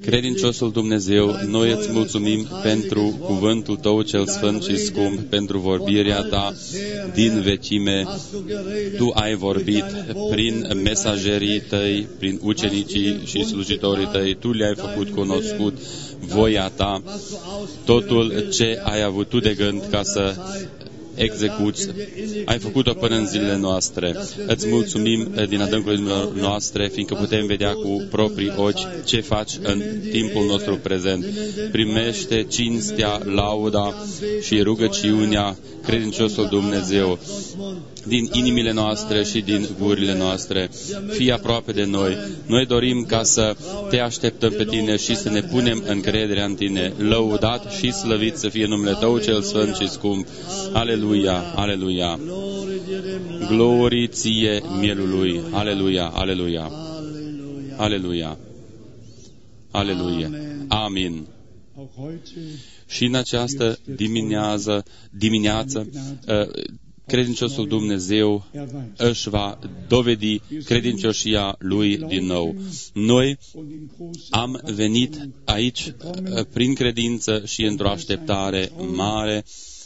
Credinciosul Dumnezeu, noi îți mulțumim pentru cuvântul Tău cel sfânt și scump, pentru vorbirea Ta din vecime. Tu ai vorbit prin mesagerii Tăi, prin ucenicii și slujitorii Tăi. Tu le-ai făcut cunoscut voia Ta, totul ce ai avut Tu de gând ca să execuți. Ai făcut-o până în zilele noastre. Îți mulțumim din adâncul inimilor noastre, fiindcă putem vedea cu proprii ochi ce faci în timpul nostru prezent. Primește cinstea, lauda și rugăciunea, credinciosul Dumnezeu, din inimile noastre și din gurile noastre. Fii aproape de noi. Noi dorim ca să Te așteptăm pe Tine și să ne punem încrederea în Tine. Lăudat și slăvit să fie numele Tău cel sfânt și scump. Aleluia, aleluia. Glorii Ție, mielului. Aleluia, aleluia. Aleluia. Aleluia. Amin. Și în această dimineață, credinciosul Dumnezeu își va dovedi credincioșia Lui din nou. Noi am venit aici prin credință și într-o așteptare mare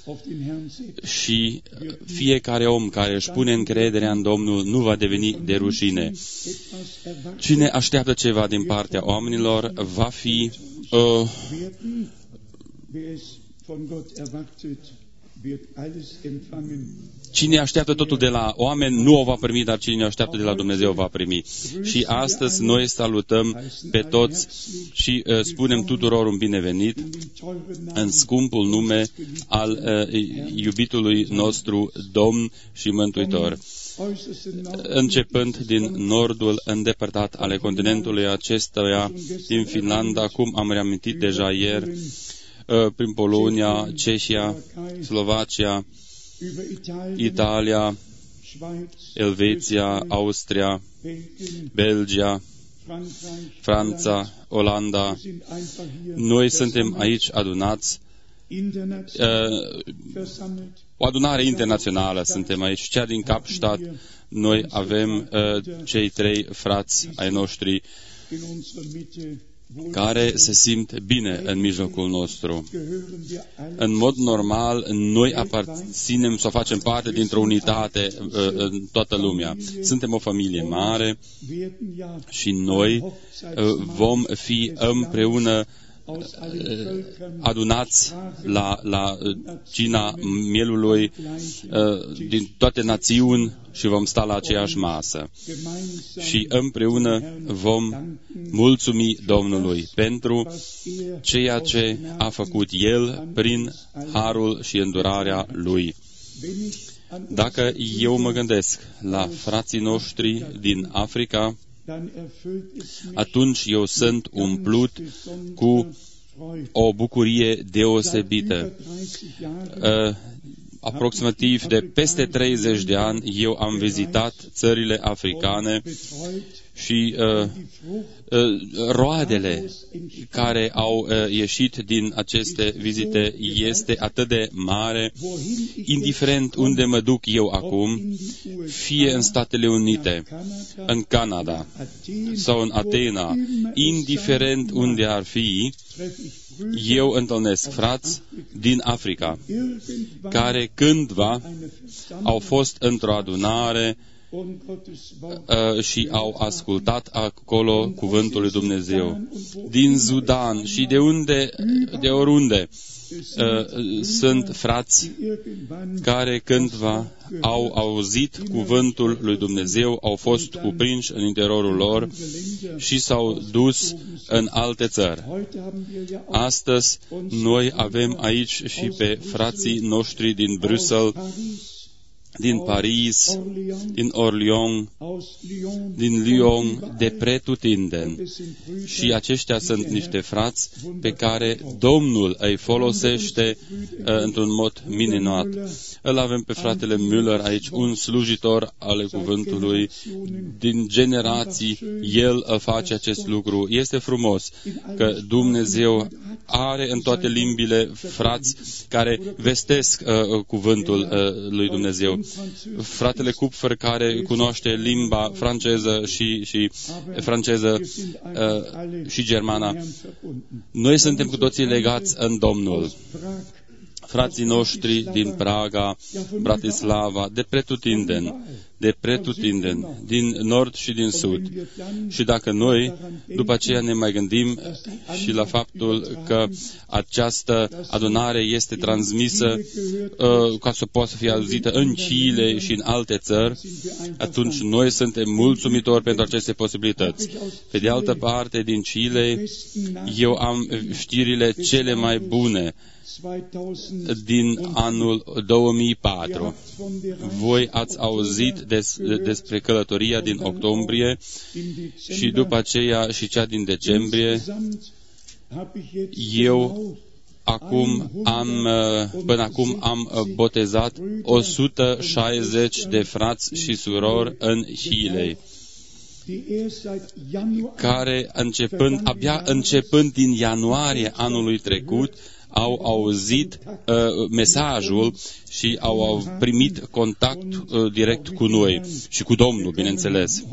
și fiecare om care își pune încrederea în Domnul nu va deveni de rușine. Cine așteaptă ceva din partea oamenilor va fi cine așteaptă totul de la oameni nu o va primi, dar cine așteaptă de la Dumnezeu va primi. Și astăzi noi salutăm pe toți și spunem tuturor un binevenit în scumpul nume al iubitului nostru Domn și Mântuitor. Începând din nordul îndepărtat ale continentului acestuia, din Finlanda, cum am reamintit deja ieri, prin Polonia, Cehia, Slovacia, Italia, Elveția, Austria, Belgia, Franța, Olanda. Noi suntem aici adunați, o adunare internațională suntem aici, cea din Kapstadt. Noi avem cei 3 frați ai noștri care se simt bine în mijlocul nostru. În mod normal, noi aparținem sau facem parte dintr-o unitate în toată lumea. Suntem o familie mare și noi vom fi împreună adunați la cina mielului din toate națiuni și vom sta la aceeași masă. Și împreună vom mulțumi Domnului pentru ceea ce a făcut El prin harul și îndurarea Lui. Dacă eu mă gândesc la frații noștri din Africa, atunci eu sunt umplut cu o bucurie deosebită. Aproximativ de peste 30 de ani eu am vizitat țările africane și roadele care au ieșit din aceste vizite este atât de mare, indiferent unde mă duc eu acum, fie în Statele Unite, în Canada sau în Atena, indiferent unde ar fi, eu întâlnesc frați din Africa, care cândva au fost într-o adunare și au ascultat acolo cuvântul lui Dumnezeu. Din Sudan și de oriunde sunt frați care cândva au auzit cuvântul lui Dumnezeu, au fost cuprinși în interiorul lor și s-au dus în alte țări. Astăzi noi avem aici și pe frații noștri din Bruxelles, din Paris, din Orléans, din Lyon, de pretutindeni. Și aceștia sunt niște frați pe care Domnul îi folosește într-un mod minunat. Îl avem pe fratele Müller aici, un slujitor al cuvântului. Din generații, el face acest lucru. Este frumos că Dumnezeu are în toate limbile frați care vestesc cuvântul lui Dumnezeu. fratele Kupfer care cunoaște limba franceză și germana. Noi suntem cu toții legați în Domnul. Frații noștri din Praga, Bratislava, de pretutindeni, din nord și din sud. Și dacă noi, după aceea ne mai gândim și la faptul că această adunare este transmisă ca să poată să fie auzită în Chile și în alte țări, atunci noi suntem mulțumitori pentru aceste posibilități. Pe de altă parte, din Chile, eu am știrile cele mai bune din anul 2004. Voi ați auzit despre călătoria din octombrie și după aceea și cea din decembrie. Eu până acum am botezat 160 de frați și surori în Chile, care abia începând din ianuarie anului trecut, au auzit mesajul și au primit contact direct cu noi și cu Domnul, bineînțeles.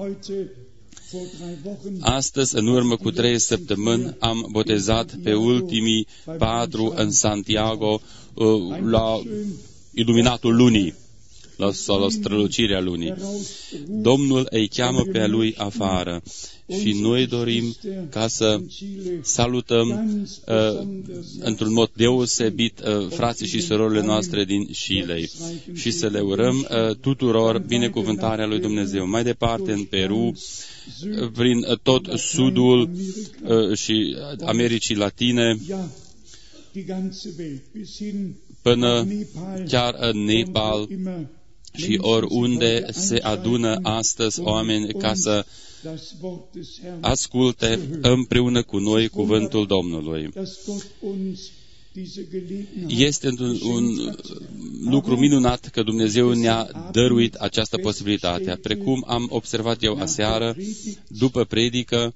Astăzi, în urmă cu 3 săptămâni, am botezat pe ultimii 4 în Santiago la iluminatul lunii, la strălucirea lunii. Domnul îi cheamă pe a lui afară și noi dorim ca să salutăm într-un mod deosebit frații și surorile noastre din Chile și să le urăm tuturor binecuvântarea lui Dumnezeu. Mai departe, în Peru, prin tot sudul și Americii Latine, până chiar în Nepal și oriunde se adună astăzi oameni ca să asculte împreună cu noi cuvântul Domnului. Este un lucru minunat că Dumnezeu ne-a dăruit această posibilitate. Precum am observat eu aseară, după predică,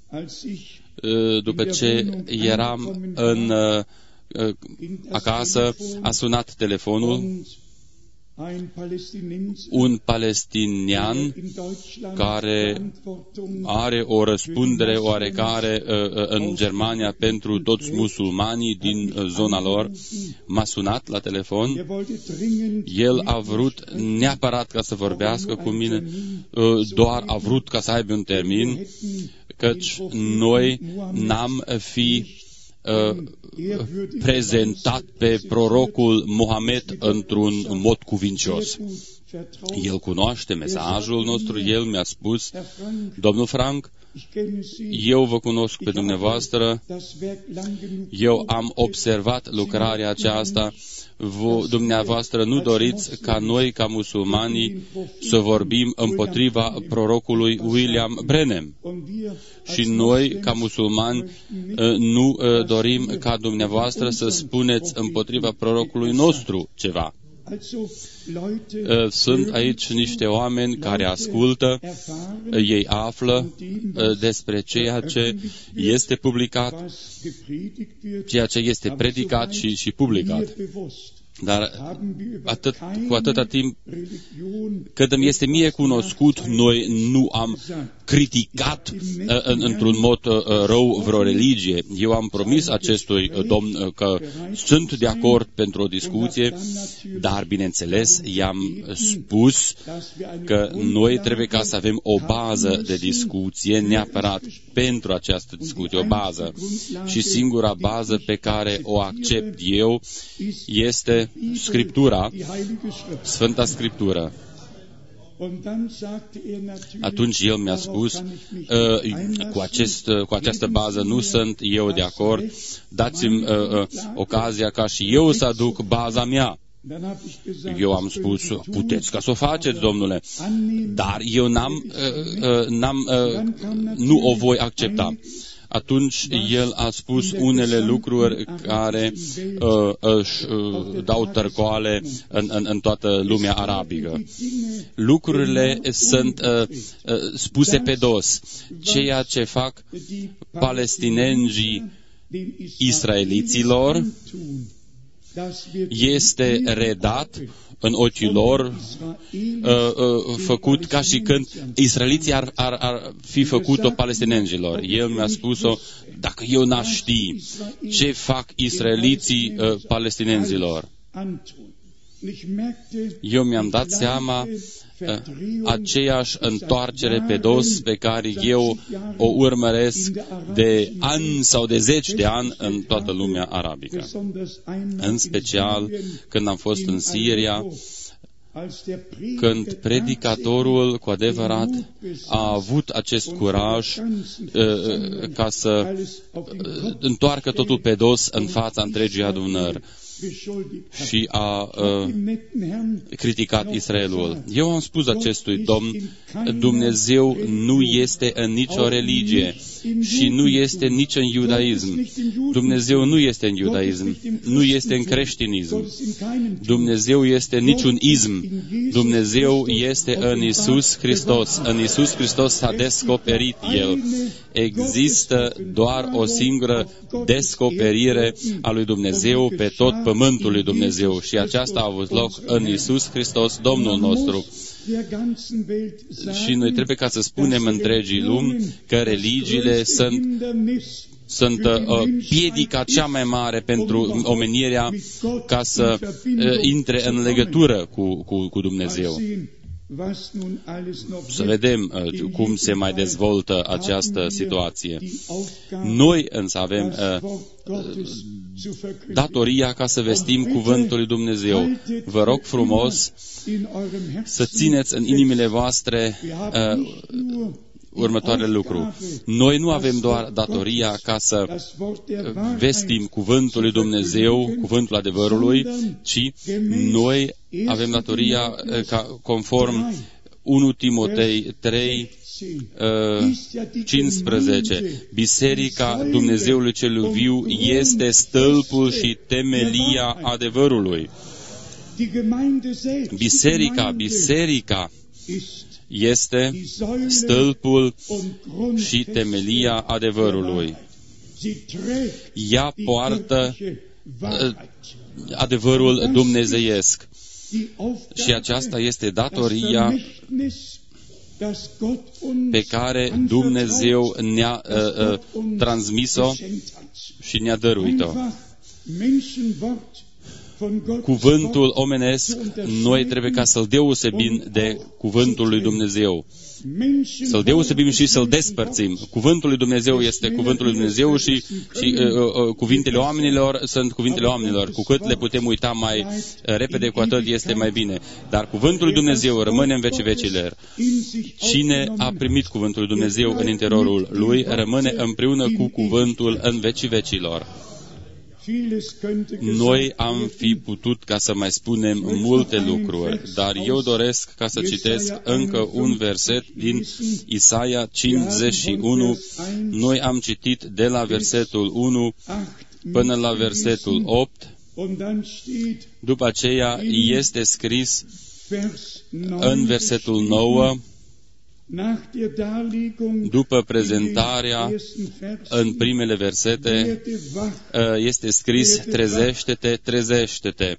după ce eram acasă, a sunat telefonul. Un palestinian care are o răspundere oarecare în Germania pentru toți musulmanii din zona lor, m-a sunat la telefon. El a vrut neapărat ca să vorbească cu mine, doar a vrut ca să aibă un termin, căci noi n-am fi prezentat pe prorocul Mohamed într-un mod cuvincios. El cunoaște mesajul nostru, el mi-a spus: domnul Frank, eu vă cunosc pe dumneavoastră, eu am observat lucrarea aceasta, dumneavoastră nu doriți ca noi, ca musulmanii, să vorbim împotriva prorocului William Branham. Și noi, ca musulmani, nu dorim ca dumneavoastră să spuneți împotriva prorocului nostru ceva. Sunt aici niște oameni care ascultă, ei află despre ceea ce este publicat, ceea ce este predicat și publicat. Dar cu atâta timp cât îmi este mie cunoscut, noi nu am criticat într-un mod rău vreo religie. Eu am promis acestui domn că sunt de acord pentru o discuție, dar, bineînțeles, i-am spus că noi trebuie ca să avem o bază de discuție neapărat pentru această discuție, o bază. Și singura bază pe care o accept eu este Scriptura, Sfânta Scriptură. Atunci el mi-a spus, cu această bază nu sunt eu de acord, dați-mi ocazia ca și eu să aduc baza mea. Eu am spus, puteți ca să o faceți, domnule, dar eu nu o voi accepta. Atunci el a spus unele lucruri care își dau tărcoale în toată lumea arabică. Lucrurile sunt spuse pe dos. Ceea ce fac palestinenzii israeliților este redat în ochii lor, făcut ca și când israeliții ar fi făcut-o palestinenilor. El mi-a spus-o, dacă eu n-aș ști ce fac israeliții palestinenilor. Eu mi-am dat seama aceeași întoarcere pe dos pe care eu o urmăresc de ani sau de zeci de ani în toată lumea arabică. În special când am fost în Siria, când predicatorul cu adevărat a avut acest curaj ca să întoarcă totul pe dos în fața întregii adunări și a criticat Israelul. Eu am spus acestui domn, Dumnezeu nu este în nicio religie și nu este nici în iudaism. Dumnezeu nu este în iudaism, nu este în creștinism. Dumnezeu este niciun ism. Dumnezeu este în Iisus Hristos. În Iisus Hristos s-a descoperit El. Există doar o singură descoperire a lui Dumnezeu pe tot pământul lui Dumnezeu și aceasta a avut loc în Iisus Hristos, Domnul nostru. Și noi trebuie ca să spunem întregii lumi că religiile sunt piedica cea mai mare pentru omenirea ca să intre în legătură cu Dumnezeu. Să vedem cum se mai dezvoltă această situație. Noi însă avem datoria ca să vestim cuvântul lui Dumnezeu. Vă rog frumos să țineți în inimile voastre următoarele lucru. Noi nu avem doar datoria ca să vestim cuvântul lui Dumnezeu, cuvântul adevărului, ci noi avem datoria ca conform 1 Timotei 3, 15. Biserica Dumnezeului cel viu este stâlpul și temelia adevărului. Biserica este stâlpul și temelia adevărului. Ea poartă adevărul dumnezeiesc. Și aceasta este datoria pe care Dumnezeu ne-a transmis-o și ne-a dăruit-o. Cuvântul omenesc, noi trebuie ca să-l deosebim de cuvântul lui Dumnezeu. Să-l deosebim și să-l despărțim. Cuvântul lui Dumnezeu este cuvântul lui Dumnezeu și cuvintele oamenilor sunt cuvintele oamenilor. Cu cât le putem uita mai repede, cu atât este mai bine. Dar cuvântul lui Dumnezeu rămâne în vecii vecilor. Cine a primit cuvântul lui Dumnezeu în interiorul lui, rămâne împreună cu cuvântul în vecii vecilor. Noi am fi putut ca să mai spunem multe lucruri, dar eu doresc ca să citesc încă un verset din Isaia 51. Noi am citit de la versetul 1 până la versetul 8. După aceea este scris în versetul 9, după prezentarea în primele versete, este scris: trezește-te, trezește-te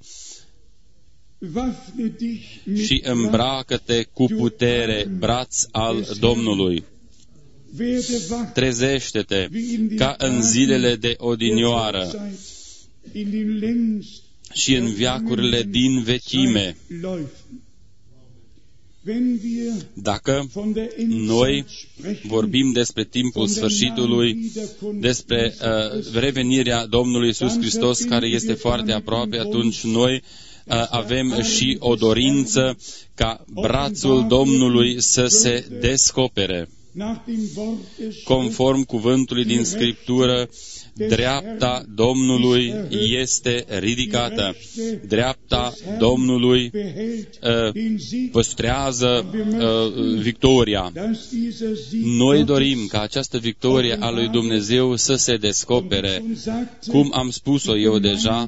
și îmbracă-te cu putere, braț al Domnului. Trezește-te ca în zilele de odinioară și în veacurile din vechime. Dacă noi vorbim despre timpul sfârșitului, despre revenirea Domnului Iisus Hristos, care este foarte aproape, atunci noi avem și o dorință ca brațul Domnului să se descopere. Conform cuvântului din Scriptură, dreapta Domnului este ridicată. Dreapta Domnului păstrează victoria. Noi dorim ca această victorie a lui Dumnezeu să se descopere. Cum am spus-o eu deja,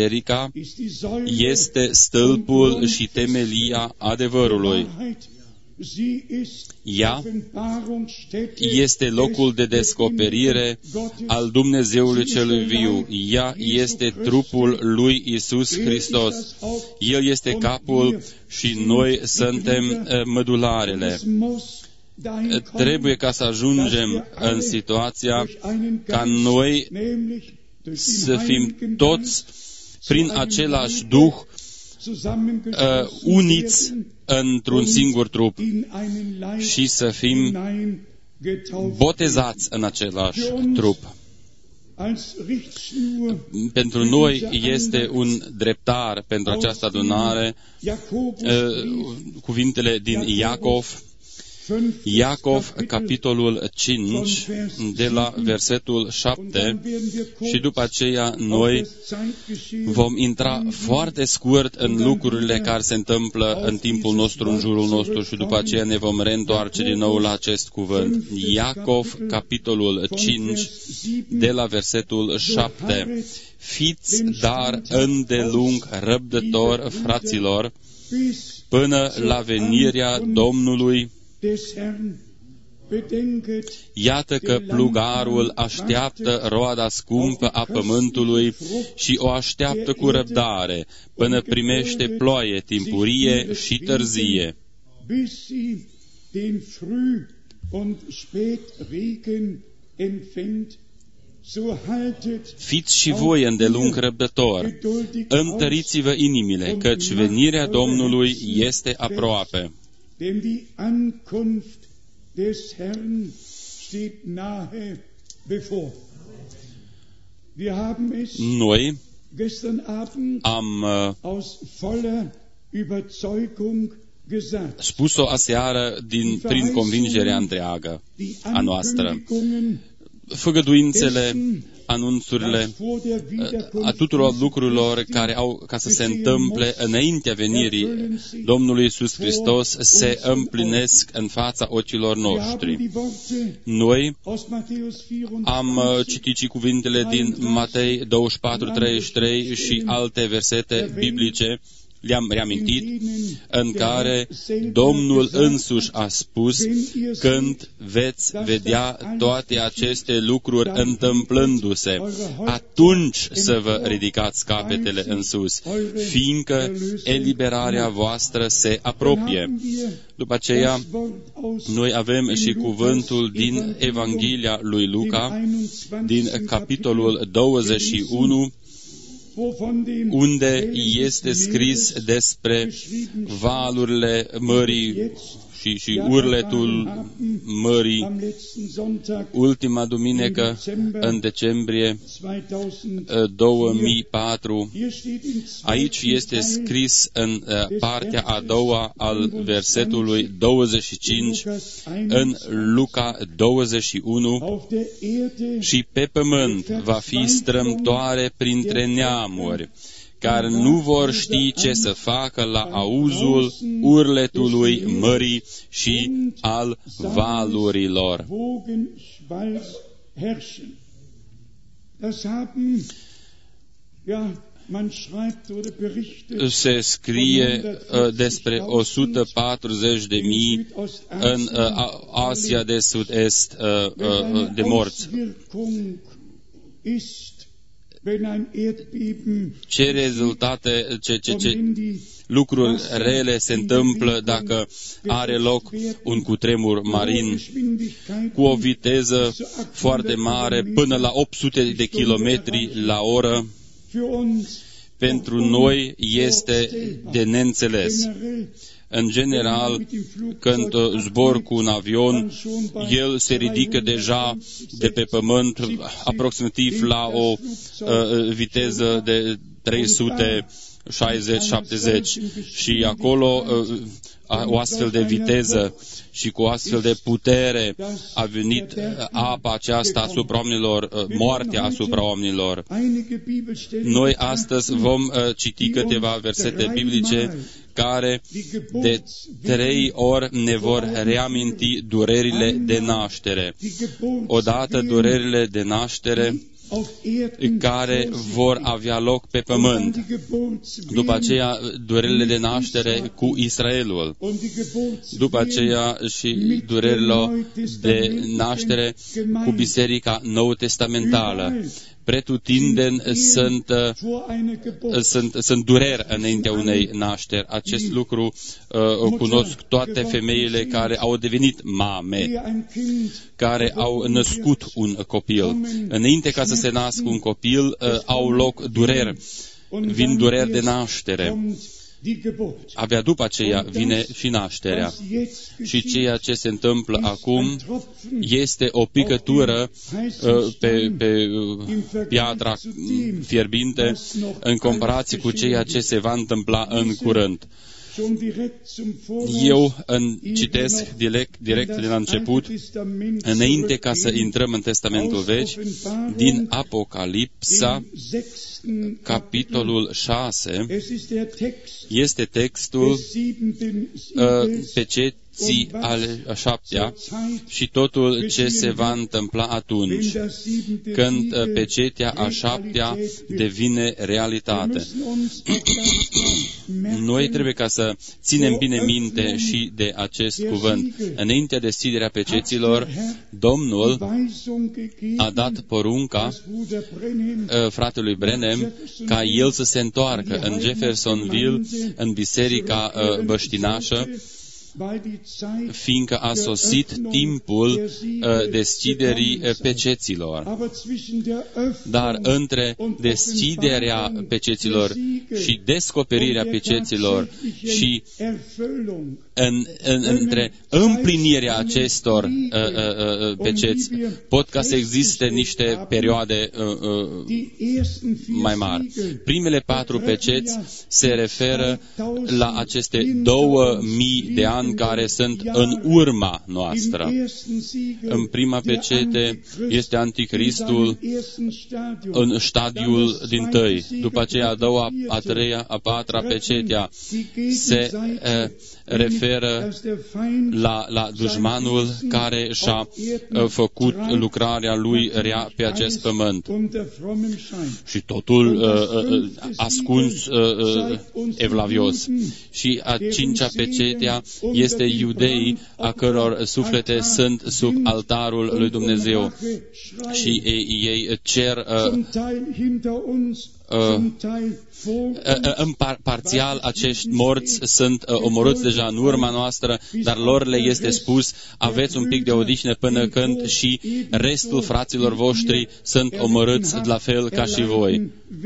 biserica este stâlpul și temelia adevărului. Ea este locul de descoperire al Dumnezeului celui viu. Ea este trupul lui Iisus Hristos. El este capul și noi suntem mădularele. Trebuie ca să ajungem în situația ca noi să fim toți prin același Duh uniți într-un singur trup și să fim botezați în același trup. Pentru noi este un dreptar pentru această adunare cuvintele din Iacov, capitolul 5, de la versetul 7, și după aceea noi vom intra foarte scurt în lucrurile care se întâmplă în timpul nostru, în jurul nostru, și după aceea ne vom reîntoarce din nou la acest cuvânt. Iacov, capitolul 5, de la versetul 7. Fiți dar îndelung răbdători, fraților, până la venirea Domnului. Iată că plugarul așteaptă roada scumpă a pământului și o așteaptă cu răbdare până primește ploaie timpurie și târzie. Fiți și voi îndelung răbdători, întăriți-vă inimile, căci venirea Domnului este aproape. Denn die Ankunft des Herrn steht nahe bevor. Wir haben es gestern Abend aus voller Überzeugung gesagt. Spus-o aseară prin convingerea întreagă a noastră. Făgăduințele, anunțurile a tuturor lucrurilor care au ca să se întâmple înaintea venirii Domnului Iisus Hristos se împlinesc în fața ochilor noștri. Noi am citit și cuvintele din Matei 24:33 și alte versete biblice, le-am reamintit, în care Domnul însuși a spus: când veți vedea toate aceste lucruri întâmplându-se, atunci să vă ridicați capetele în sus, fiindcă eliberarea voastră se apropie. După aceea, noi avem și cuvântul din Evanghelia lui Luca, din capitolul 21, unde este scris despre valurile mării și urletul mării. Ultima duminică, în decembrie 2004, aici este scris în partea a doua al versetului 25, în Luca 21, și pe pământ va fi strâmtoare printre neamuri, care nu vor ști ce să facă la auzul urletului mării și al valurilor. Se scrie despre 140.000 în Asia de Sud-Est de morți. Ce rezultate, ce lucruri rele se întâmplă dacă are loc un cutremur marin cu o viteză foarte mare, până la 800 de kilometri la oră. Pentru noi este de neînțeles. În general, când zbor cu un avion, el se ridică deja de pe pământ aproximativ la o viteză de 360-70 și acolo o astfel de viteză și cu o astfel de putere a venit apa aceasta asupra oamenilor, moartea asupra oamenilor. Noi astăzi vom citi câteva versete biblice care de 3 ori ne vor reaminti durerile de naștere. Odată durerile de naștere care vor avea loc pe pământ. După aceea, durerile de naștere cu Israelul. După aceea și durerile de naștere cu Biserica Nou-Testamentală. Pretutindeni sunt dureri înaintea unei nașteri. Acest lucru cunosc toate femeile care au devenit mame, care au născut un copil. Înainte ca să se nască un copil, au loc dureri. Vin dureri de naștere. Abia după aceea vine și nașterea. Și ceea ce se întâmplă acum este o picătură pe piatra fierbinte în comparație cu ceea ce se va întâmpla în curând. Eu citesc direct de la început, înainte ca să intrăm în Testamentul Vechi, din Apocalipsa, capitolul 6, este textul peceții al șaptea și totul ce se va întâmpla atunci, când pecetea a șaptea devine realitate. Noi trebuie ca să ținem bine minte și de acest cuvânt. Înainte de deschiderea peceților, Domnul a dat porunca fratelui Branham ca el să se întoarcă în Jeffersonville, în biserica băștinașă, fiindcă a sosit timpul deschiderii peceților. Dar între deschiderea peceților și descoperirea peceților și între împlinirea acestor peceți pot ca să existe niște perioade mai mari. Primele 4 peceți se referă la aceste 2000 de ani care sunt în urma noastră. În prima pecete este Anticristul în stadiul dintâi. După aceea a doua, a treia, a patra pecetea se referă la dușmanul care și-a făcut lucrarea lui rea pe acest pământ. Și totul ascuns evlavios. Și a 5-a pecetea este iudeii a căror suflete sunt sub altarul lui Dumnezeu. Și ei cer parțial acești morți sunt omorâți deja în urma noastră, dar lor le este spus, aveți un pic de odihnă până când și restul fraților voștri sunt omorâți la fel ca și voi.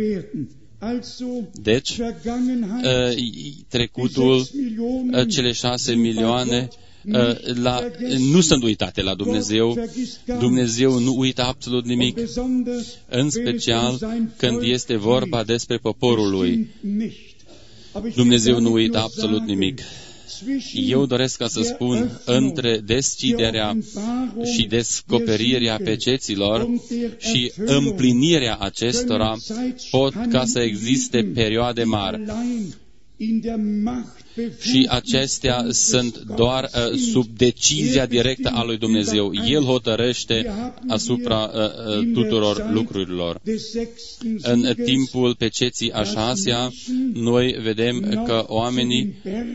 Deci, trecutul, cele 6 milioane, nu sunt uitate la Dumnezeu. Dumnezeu nu uită absolut nimic, în special când este vorba despre poporul lui. Dumnezeu nu uită absolut nimic. Eu doresc ca să spun, între deschiderea și descoperirea peceților și împlinirea acestora pot ca să existe perioade mari. Și acestea sunt doar sub decizia directă a lui Dumnezeu. El hotărăște asupra tuturor lucrurilor. În timpul peceții a 6-a, noi vedem că oamenii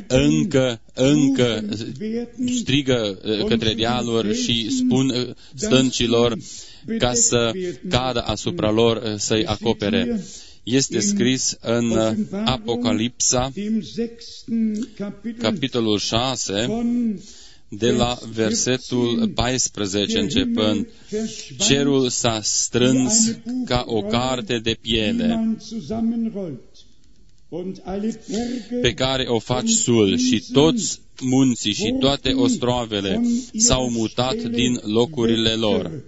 încă strigă către dealuri și spun stâncilor ca să cadă asupra lor, să-i acopere. Este scris în Apocalipsa, capitolul 6, de la versetul 14 începând. Cerul s-a strâns ca o carte de piele pe care o faci sul și toți munții și toate ostroavele s-au mutat din locurile lor.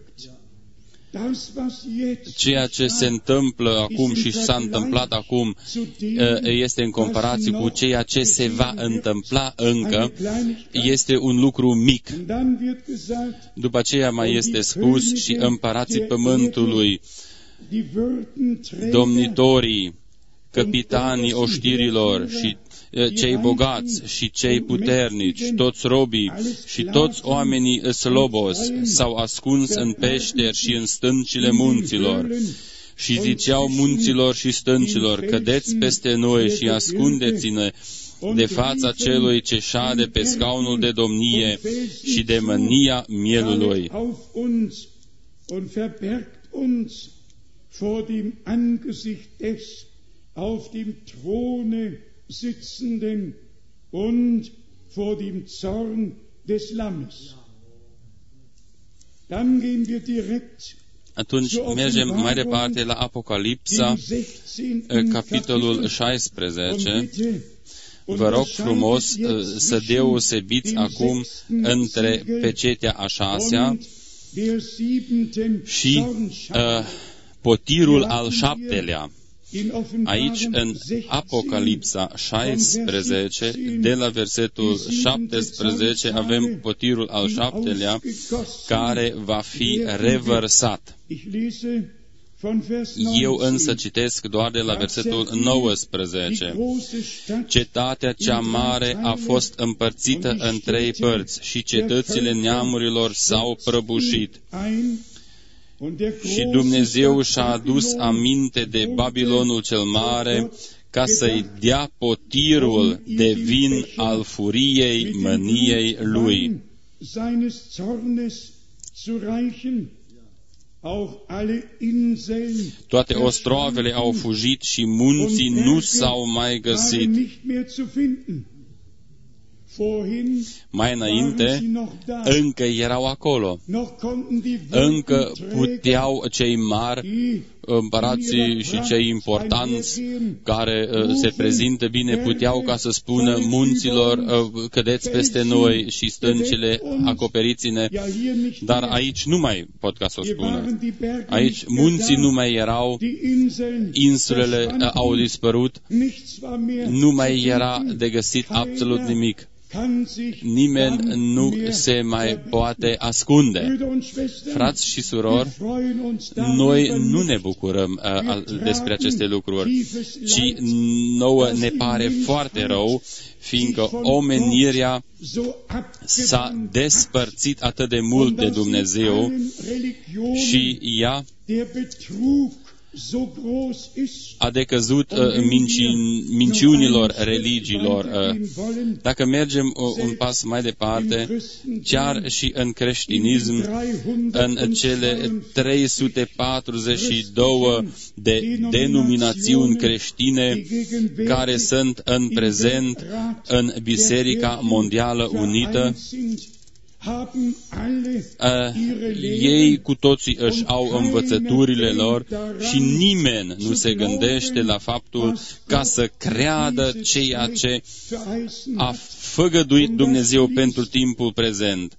Ceea ce se întâmplă acum și s-a întâmplat acum este în comparație cu ceea ce se va întâmpla încă, este un lucru mic. După aceea mai este spus și împărații pământului, domnitorii, capitanii oștirilor și cei bogați și cei puternici, toți robii și toți oamenii slobos s-au ascuns în peșteri și în stâncile munților. Și ziceau munților și stâncilor, cădeți peste noi și ascundeți-ne de fața celui ce șade pe scaunul de domnie și de mânia mielului. Und verbergt uns vor dem Angesicht des auf dem Throne sitzenden und vor dem Zorn des Lammes. Dann gehen wir direkt. Atunci mergem mai departe la Apocalipsa, capitolul 16. Vă rog frumos să deosebiți acum între pecetea a 6-a și potirul al 7-lea. Aici, în Apocalipsa 16, de la versetul 17, avem potirul al 7-lea, care va fi revărsat. Eu însă citesc doar de la versetul 19. Cetatea cea mare a fost împărțită în 3 părți și cetățile neamurilor s-au prăbușit. Și Dumnezeu și-a adus aminte de Babilonul cel mare ca să-i dea potirul de vin al furiei mâniei lui. Toate ostroavele au fugit și munții nu s-au mai găsit. Mai înainte, încă erau acolo. Încă puteau cei mari, împărații și cei importanți care se prezintă bine, puteau ca să spună munților, cădeți peste noi și stâncile, acoperiți-ne, dar aici nu mai pot ca să o spună. Aici munții nu mai erau, insulele au dispărut, nu mai era de găsit absolut nimic. Nimeni nu se mai poate ascunde. Frați și surori, noi nu ne bucurăm despre aceste lucruri, ci nouă ne pare foarte rău, fiindcă omenirea s-a despărțit atât de mult de Dumnezeu și ea a decăzut minciunilor religiilor. Dacă mergem un pas mai departe, chiar și în creștinism, în cele 342 de denominațiuni creștine care sunt în prezent în Biserica Mondială Unită, ei cu toții își au învățăturile lor și nimeni nu se gândește la faptul ca să creadă ceea ce a făgăduit Dumnezeu pentru timpul prezent.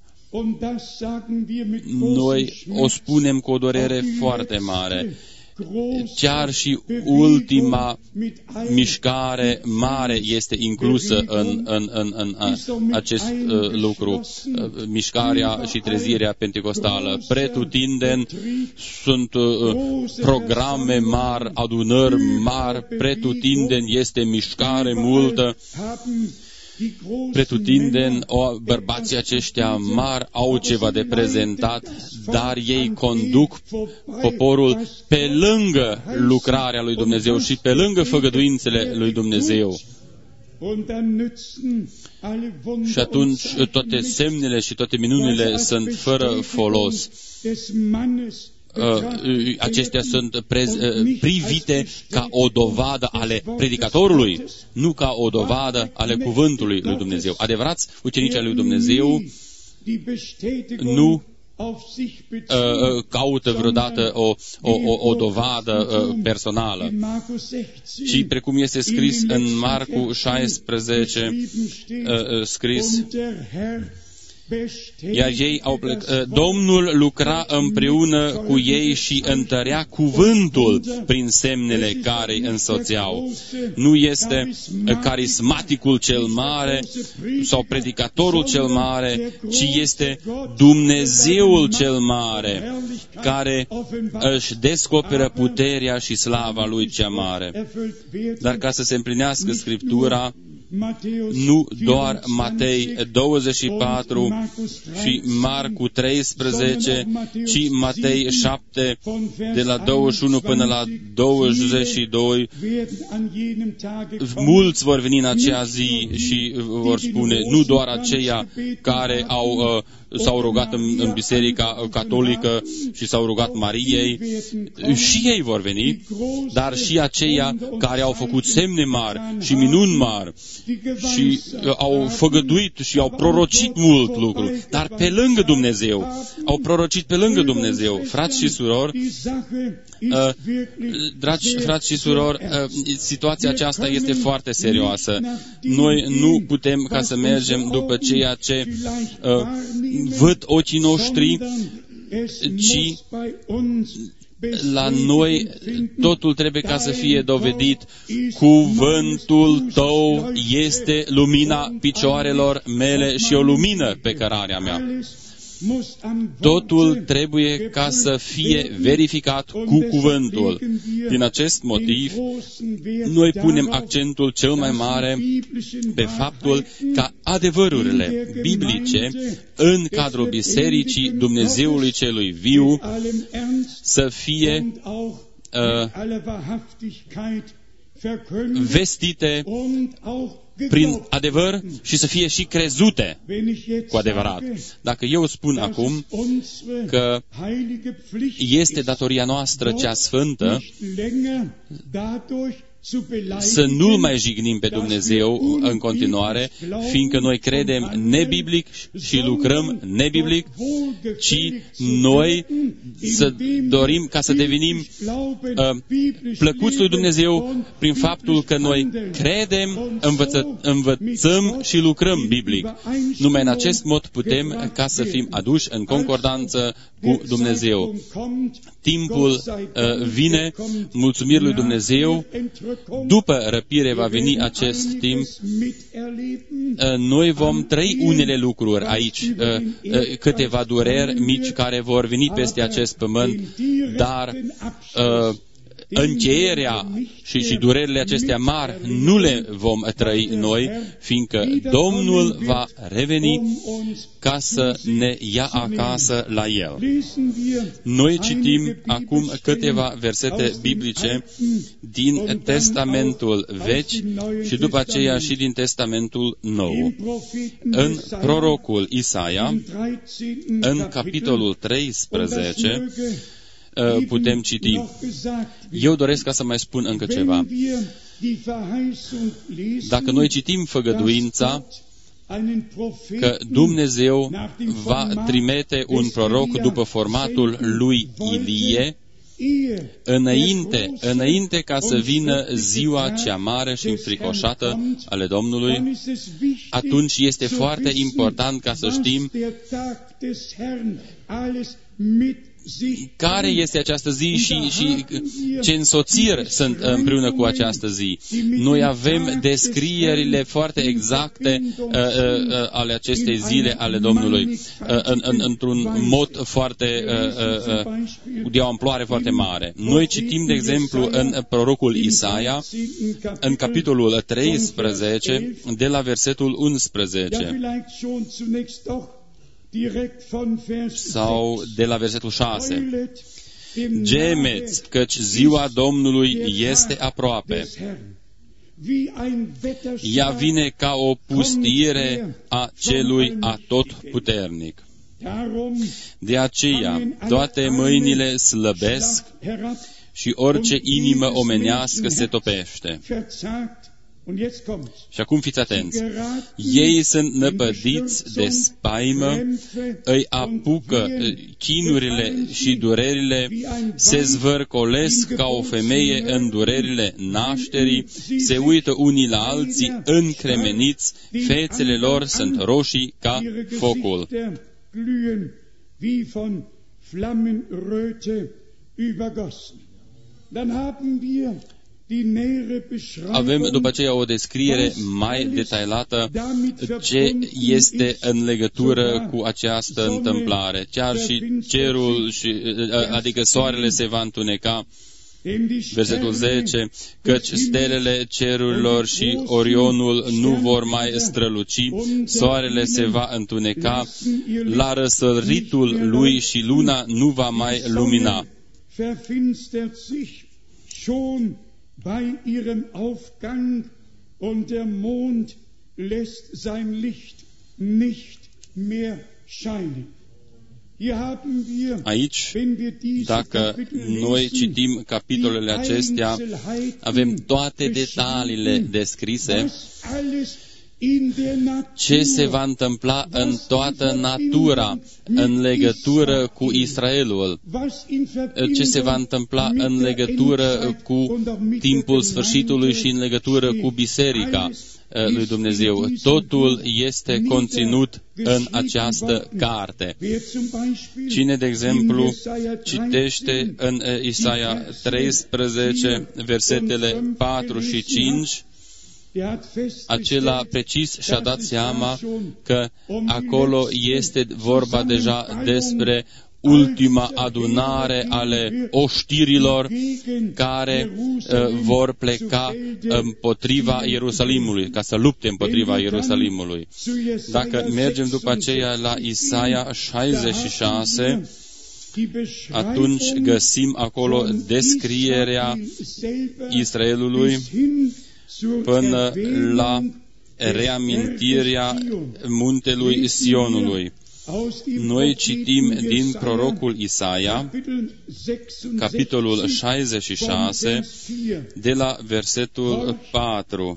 Noi o spunem cu o durere foarte mare. Chiar și ultima mișcare mare este inclusă în acest lucru, mișcarea și trezirea pentecostală. Pretutindeni sunt programe mari, adunări mari, pretutindeni este mișcare multă. Pretutindeni, bărbații aceștia mari au ceva de prezentat, dar ei conduc poporul pe lângă lucrarea lui Dumnezeu și pe lângă făgăduințele lui Dumnezeu. Și atunci toate semnele și toate minunile sunt fără folos. Acestea sunt privite ca o dovadă ale predicatorului, nu ca o dovadă ale cuvântului lui Dumnezeu. Adevărați ucenici ai lui Dumnezeu nu caută vreodată o dovadă personală, ci precum este scris în Marcu 16, scris: iar ei au plecat. Domnul lucra împreună cu ei și întărea cuvântul prin semnele care îi însoțeau. Nu este carismaticul cel mare sau predicatorul cel mare, ci este Dumnezeul cel mare care își descoperă puterea și slava Lui cea mare. Dar ca să se împlinească Scriptura, nu doar Matei 24 și Marcu 13, ci Matei 7, de la 21 până la 22. Mulți vor veni în acea zi și vor spune, nu doar aceia care s-au rugat în Biserica Catolică și s-au rugat Mariei, și ei vor veni, dar și aceia care au făcut semne mari și minuni mari și au făgăduit și au prorocit mult lucru, dar pe lângă Dumnezeu, au prorocit pe lângă Dumnezeu. Frați și surori, dragi frați și surori, situația aceasta este foarte serioasă. Noi nu putem ca să mergem după ceea ce văd ochii noștri, ci la noi totul trebuie ca să fie dovedit. Cuvântul tău este lumina picioarelor mele și o lumină pe cărarea mea. Totul trebuie ca să fie verificat cu cuvântul. Din acest motiv, noi punem accentul cel mai mare pe faptul ca adevărurile biblice în cadrul Bisericii Dumnezeului celui viu să fie vestite prin adevăr și să fie și crezute cu adevărat. Dacă eu spun acum că este datoria noastră cea sfântă să nu-L mai jignim pe Dumnezeu în continuare, fiindcă noi credem nebiblic și lucrăm nebiblic, ci noi să dorim ca să devenim plăcuți lui Dumnezeu prin faptul că noi credem, învățăm și lucrăm biblic. Numai în acest mod putem ca să fim aduși în concordanță cu Dumnezeu. Timpul vine, mulțumiri lui Dumnezeu, după răpire va veni acest timp, noi vom trăi unele lucruri aici, câteva dureri mici care vor veni peste acest pământ, dar încheierea și durerile acestea mari nu le vom trăi noi, fiindcă Domnul va reveni ca să ne ia acasă la El. Noi citim acum câteva versete biblice din Testamentul Vechi și după aceea și din Testamentul Nou. În prorocul Isaia, în capitolul 13, putem citi. Eu doresc ca să mai spun încă ceva. Dacă noi citim făgăduința că Dumnezeu va trimite un proroc după formatul lui Ilie, înainte ca să vină ziua cea mare și înfricoșată ale Domnului, atunci este foarte important ca să știm care este această zi și ce însoțiri sunt împreună cu această zi. Noi avem descrierile foarte exacte ale acestei zile ale Domnului într-un mod foarte de o amploare foarte mare. Noi citim, de exemplu, în prorocul Isaia, în capitolul 13, de la versetul 11. Sau de la versetul 6. Gemeți, căci ziua Domnului este aproape. Ea vine ca o pustiire a celui atotputernic. De aceea, toate mâinile slăbesc și orice inimă omenească se topește. Și acum fiți atenți. Ei sunt năpădiți de spaimă, îi apucă chinurile și durerile, se zvârcolesc ca o femeie în durerile nașterii, se uită unii la alții încremeniți, fețele lor sunt roșii ca focul. Avem după aceea o descriere mai detaliată ce este în legătură cu această întâmplare. Chiar și cerul, adică soarele se va întuneca Versetul 10, căci stelele cerurilor și Orionul nu vor mai străluci, soarele se va întuneca la răsăritul lui și luna nu va mai lumina. Verfinstert sich schon bei ihrem Aufgang und der Mond lässt sein Licht nicht mehr scheinen. Aici, dacă noi citim capitolele acestea, avem toate detaliile descrise, ce se va întâmpla în toată natura în legătură cu Israelul, ce se va întâmpla în legătură cu timpul sfârșitului și în legătură cu biserica lui Dumnezeu. Totul este conținut în această carte. Cine, de exemplu, citește în Isaia 13, versetele 4 și 5, acela precis și-a dat seama că acolo este vorba deja despre ultima adunare ale oștirilor care vor pleca împotriva Ierusalimului, ca să lupte împotriva Ierusalimului. Dacă mergem după aceea la Isaia 66, atunci găsim acolo descrierea Israelului până la reamintirea muntelui Sionului. Noi citim din prorocul Isaia, capitolul 66, de la versetul 4.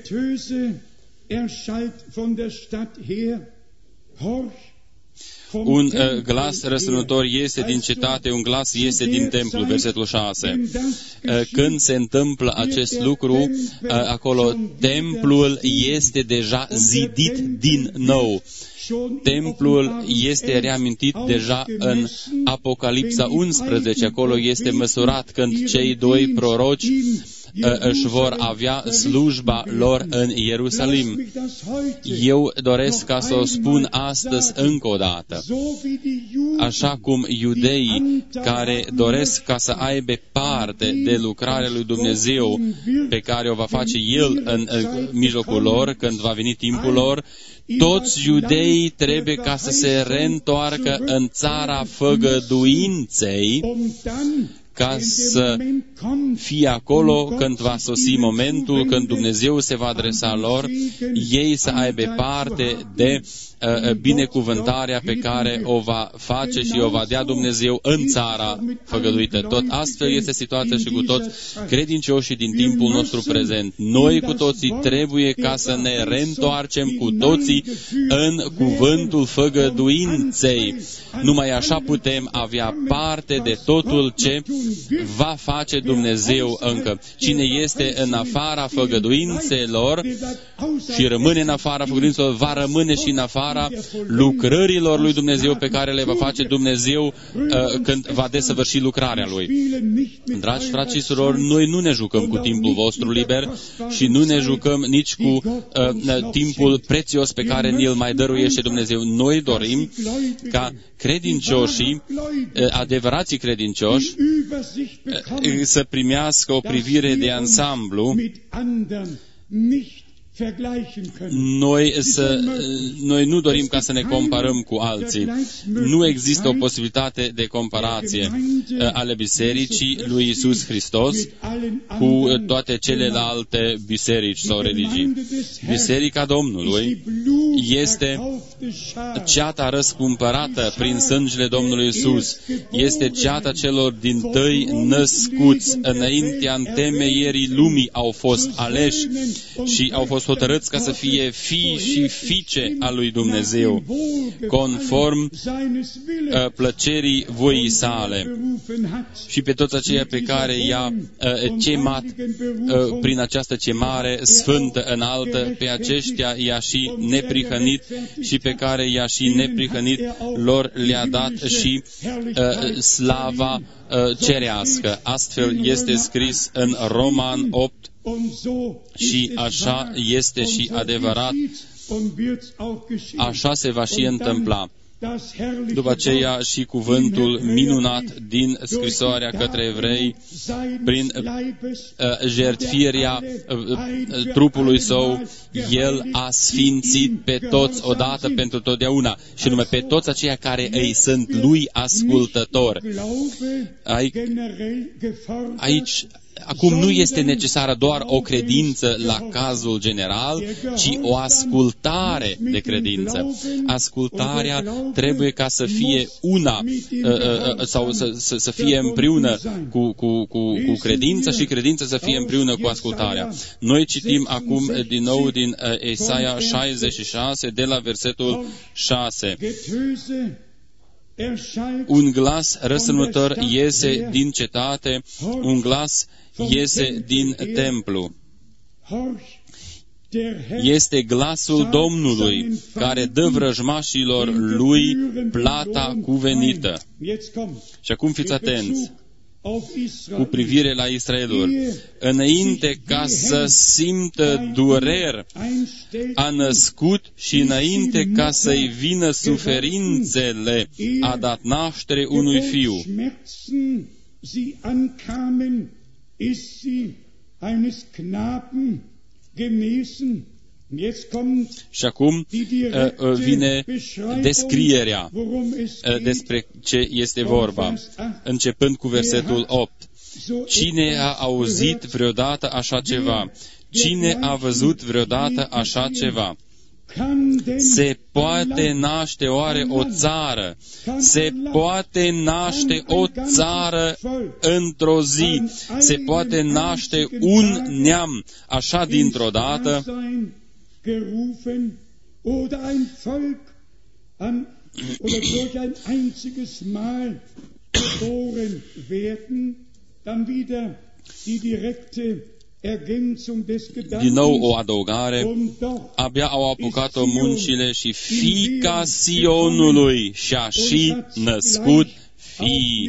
Un glas răsunător iese din cetate, un glas iese din templu, versetul 6. Când se întâmplă acest lucru, acolo templul este deja zidit din nou. Templul este reamintit deja în Apocalipsa 11, acolo este măsurat când cei doi proroci își vor avea slujba lor în Ierusalim. Eu doresc ca să o spun astăzi încă o dată. Așa cum iudeii care doresc ca să aibă parte de lucrarea lui Dumnezeu pe care o va face El în mijlocul lor când va veni timpul lor, toți iudeii trebuie ca să se reîntoarcă în țara făgăduinței, ca să fie acolo când va sosi momentul, când Dumnezeu se va adresa lor, ei să aibă parte de binecuvântarea pe care o va face și o va dea Dumnezeu în țara făgăduită. Tot astfel este situația și cu toți credincioșii din timpul nostru prezent. Noi cu toții trebuie ca să ne reîntoarcem cu toții în cuvântul făgăduinței. Numai așa putem avea parte de totul ce va face Dumnezeu încă. Cine este în afara făgăduințelor și rămâne în afara făgăduințelor, va rămâne și în afara lucrărilor lui Dumnezeu pe care le va face Dumnezeu când va desăvârși lucrarea Lui. Dragi frați și surori, noi nu ne jucăm cu timpul vostru liber și nu ne jucăm nici cu timpul prețios pe care ni-l mai dăruiește Dumnezeu. Noi dorim ca credincioșii, adevărații credincioși, să primească o privire de ansamblu. Noi nu dorim ca să ne comparăm cu alții. Nu există o posibilitate de comparație ale Bisericii lui Iisus Hristos cu toate celelalte biserici sau religii. Biserica Domnului este ceata răscumpărată prin sângele Domnului Iisus. Este ceata celor dintâi născuți. Înaintea întemeierii lumii au fost aleși și au fost hotărâți ca să fie fii și fiice a lui Dumnezeu, conform plăcerii voii sale. Și pe toți aceia pe care i-a chemat prin această chemare sfântă înaltă, pe aceștia i-a și neprihănit și pe care i-a și neprihănit lor le-a dat și slava cerească. Astfel este scris în Roman 8, și așa este și adevărat, așa se va și întâmpla. După aceea și cuvântul minunat din scrisoarea către evrei, prin jertfirea trupului său, el a sfințit pe toți odată pentru totdeauna, și nume pe toți aceia care îi sunt lui ascultători. Aici, acum nu este necesară doar o credință la cazul general, ci o ascultare de credință. Ascultarea trebuie ca să fie una, sau să fie împreună cu credința, și credința să fie împreună cu ascultarea. Noi citim acum din nou din Isaia 66, de la versetul 6. Un glas răsunător iese din cetate, un glas iese din templu. Este glasul Domnului care dă vrăjmașilor lui plata cuvenită. Și acum fiți atenți cu privire la Israelul. Înainte ca să simtă dureri, a născut, și înainte ca să-i vină suferințele, a dat naștere unui fiu. Și acum vine descrierea despre ce este vorba, începând cu versetul 8. Cine a auzit vreodată așa ceva? Cine a văzut vreodată așa ceva? Se poate naște oare o țară? Se poate naște o țară într-o zi? Se poate naște un neam așa dintr-o dată? Din nou o adăugare, abia au apucat-o muncile și fiica Sionului și-a și născut fii.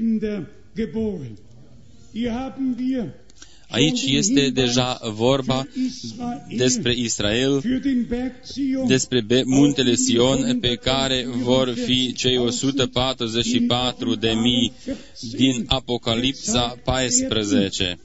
Aici este deja vorba despre Israel, despre muntele Sion, pe care vor fi cei 144.000 din Apocalipsa 14.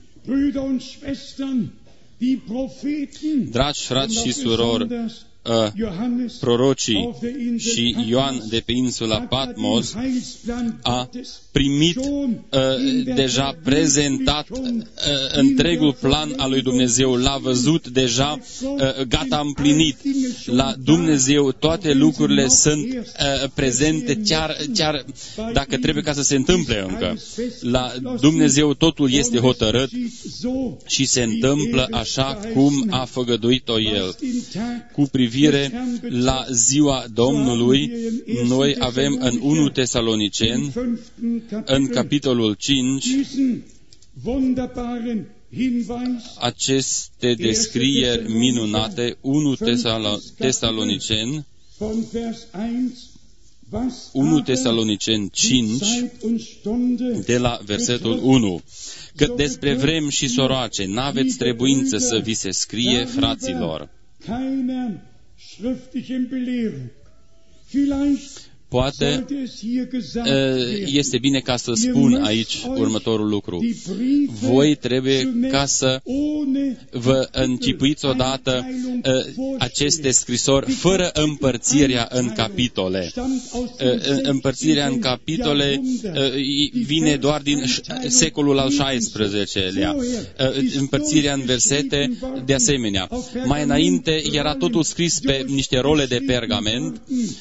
Dragi frați și surori, prorocii și Ioan de pe insula Patmos a primit deja prezentat întregul plan al lui Dumnezeu, l-a văzut deja gata împlinit. La Dumnezeu toate lucrurile sunt prezente, chiar dacă trebuie ca să se întâmple încă. La Dumnezeu totul este hotărât și se întâmplă așa cum a făgăduit-o El. Cu privire la ziua Domnului, noi avem în 1 Tesaloniceni, în capitolul 5, aceste descrieri minunate. 1 Tesaloniceni 5, de la versetul 1. Că despre vremi și soroace n-aveți trebuință să vi se scrie, fraților. Poate este bine ca să spun aici următorul lucru. Voi trebuie ca să vă închipuiți odată aceste scrisori fără împărțirea în capitole. Împărțirea în capitole vine doar din secolul al XVI-lea. Împărțirea în versete, de asemenea. Mai înainte era totul scris pe niște role de pergament.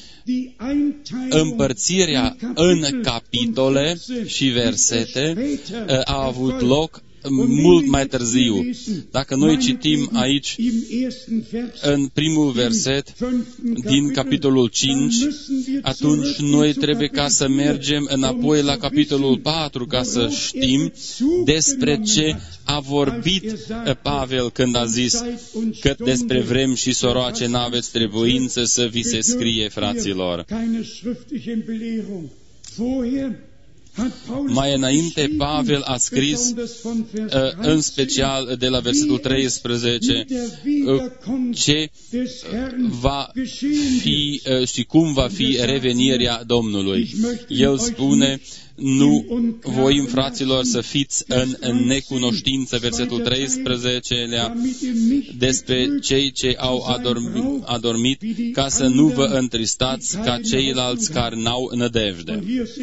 Împărțirea în capitole și versete a avut loc mult mai târziu. Dacă noi citim aici în primul verset din capitolul 5, atunci noi trebuie ca să mergem înapoi la capitolul 4 ca să știm despre ce a vorbit Pavel când a zis că despre vremi și soroace n-aveți trebuință să vi se scrie, fraților. Mai înainte, Pavel a scris, în special de la versetul 13, ce va fi și cum va fi revenirea Domnului. El spune, nu voim, fraților, să fiți în necunoștință, versetul 13-lea, despre cei ce au adormit, ca să nu vă întristați ca ceilalți care n-au nădejde.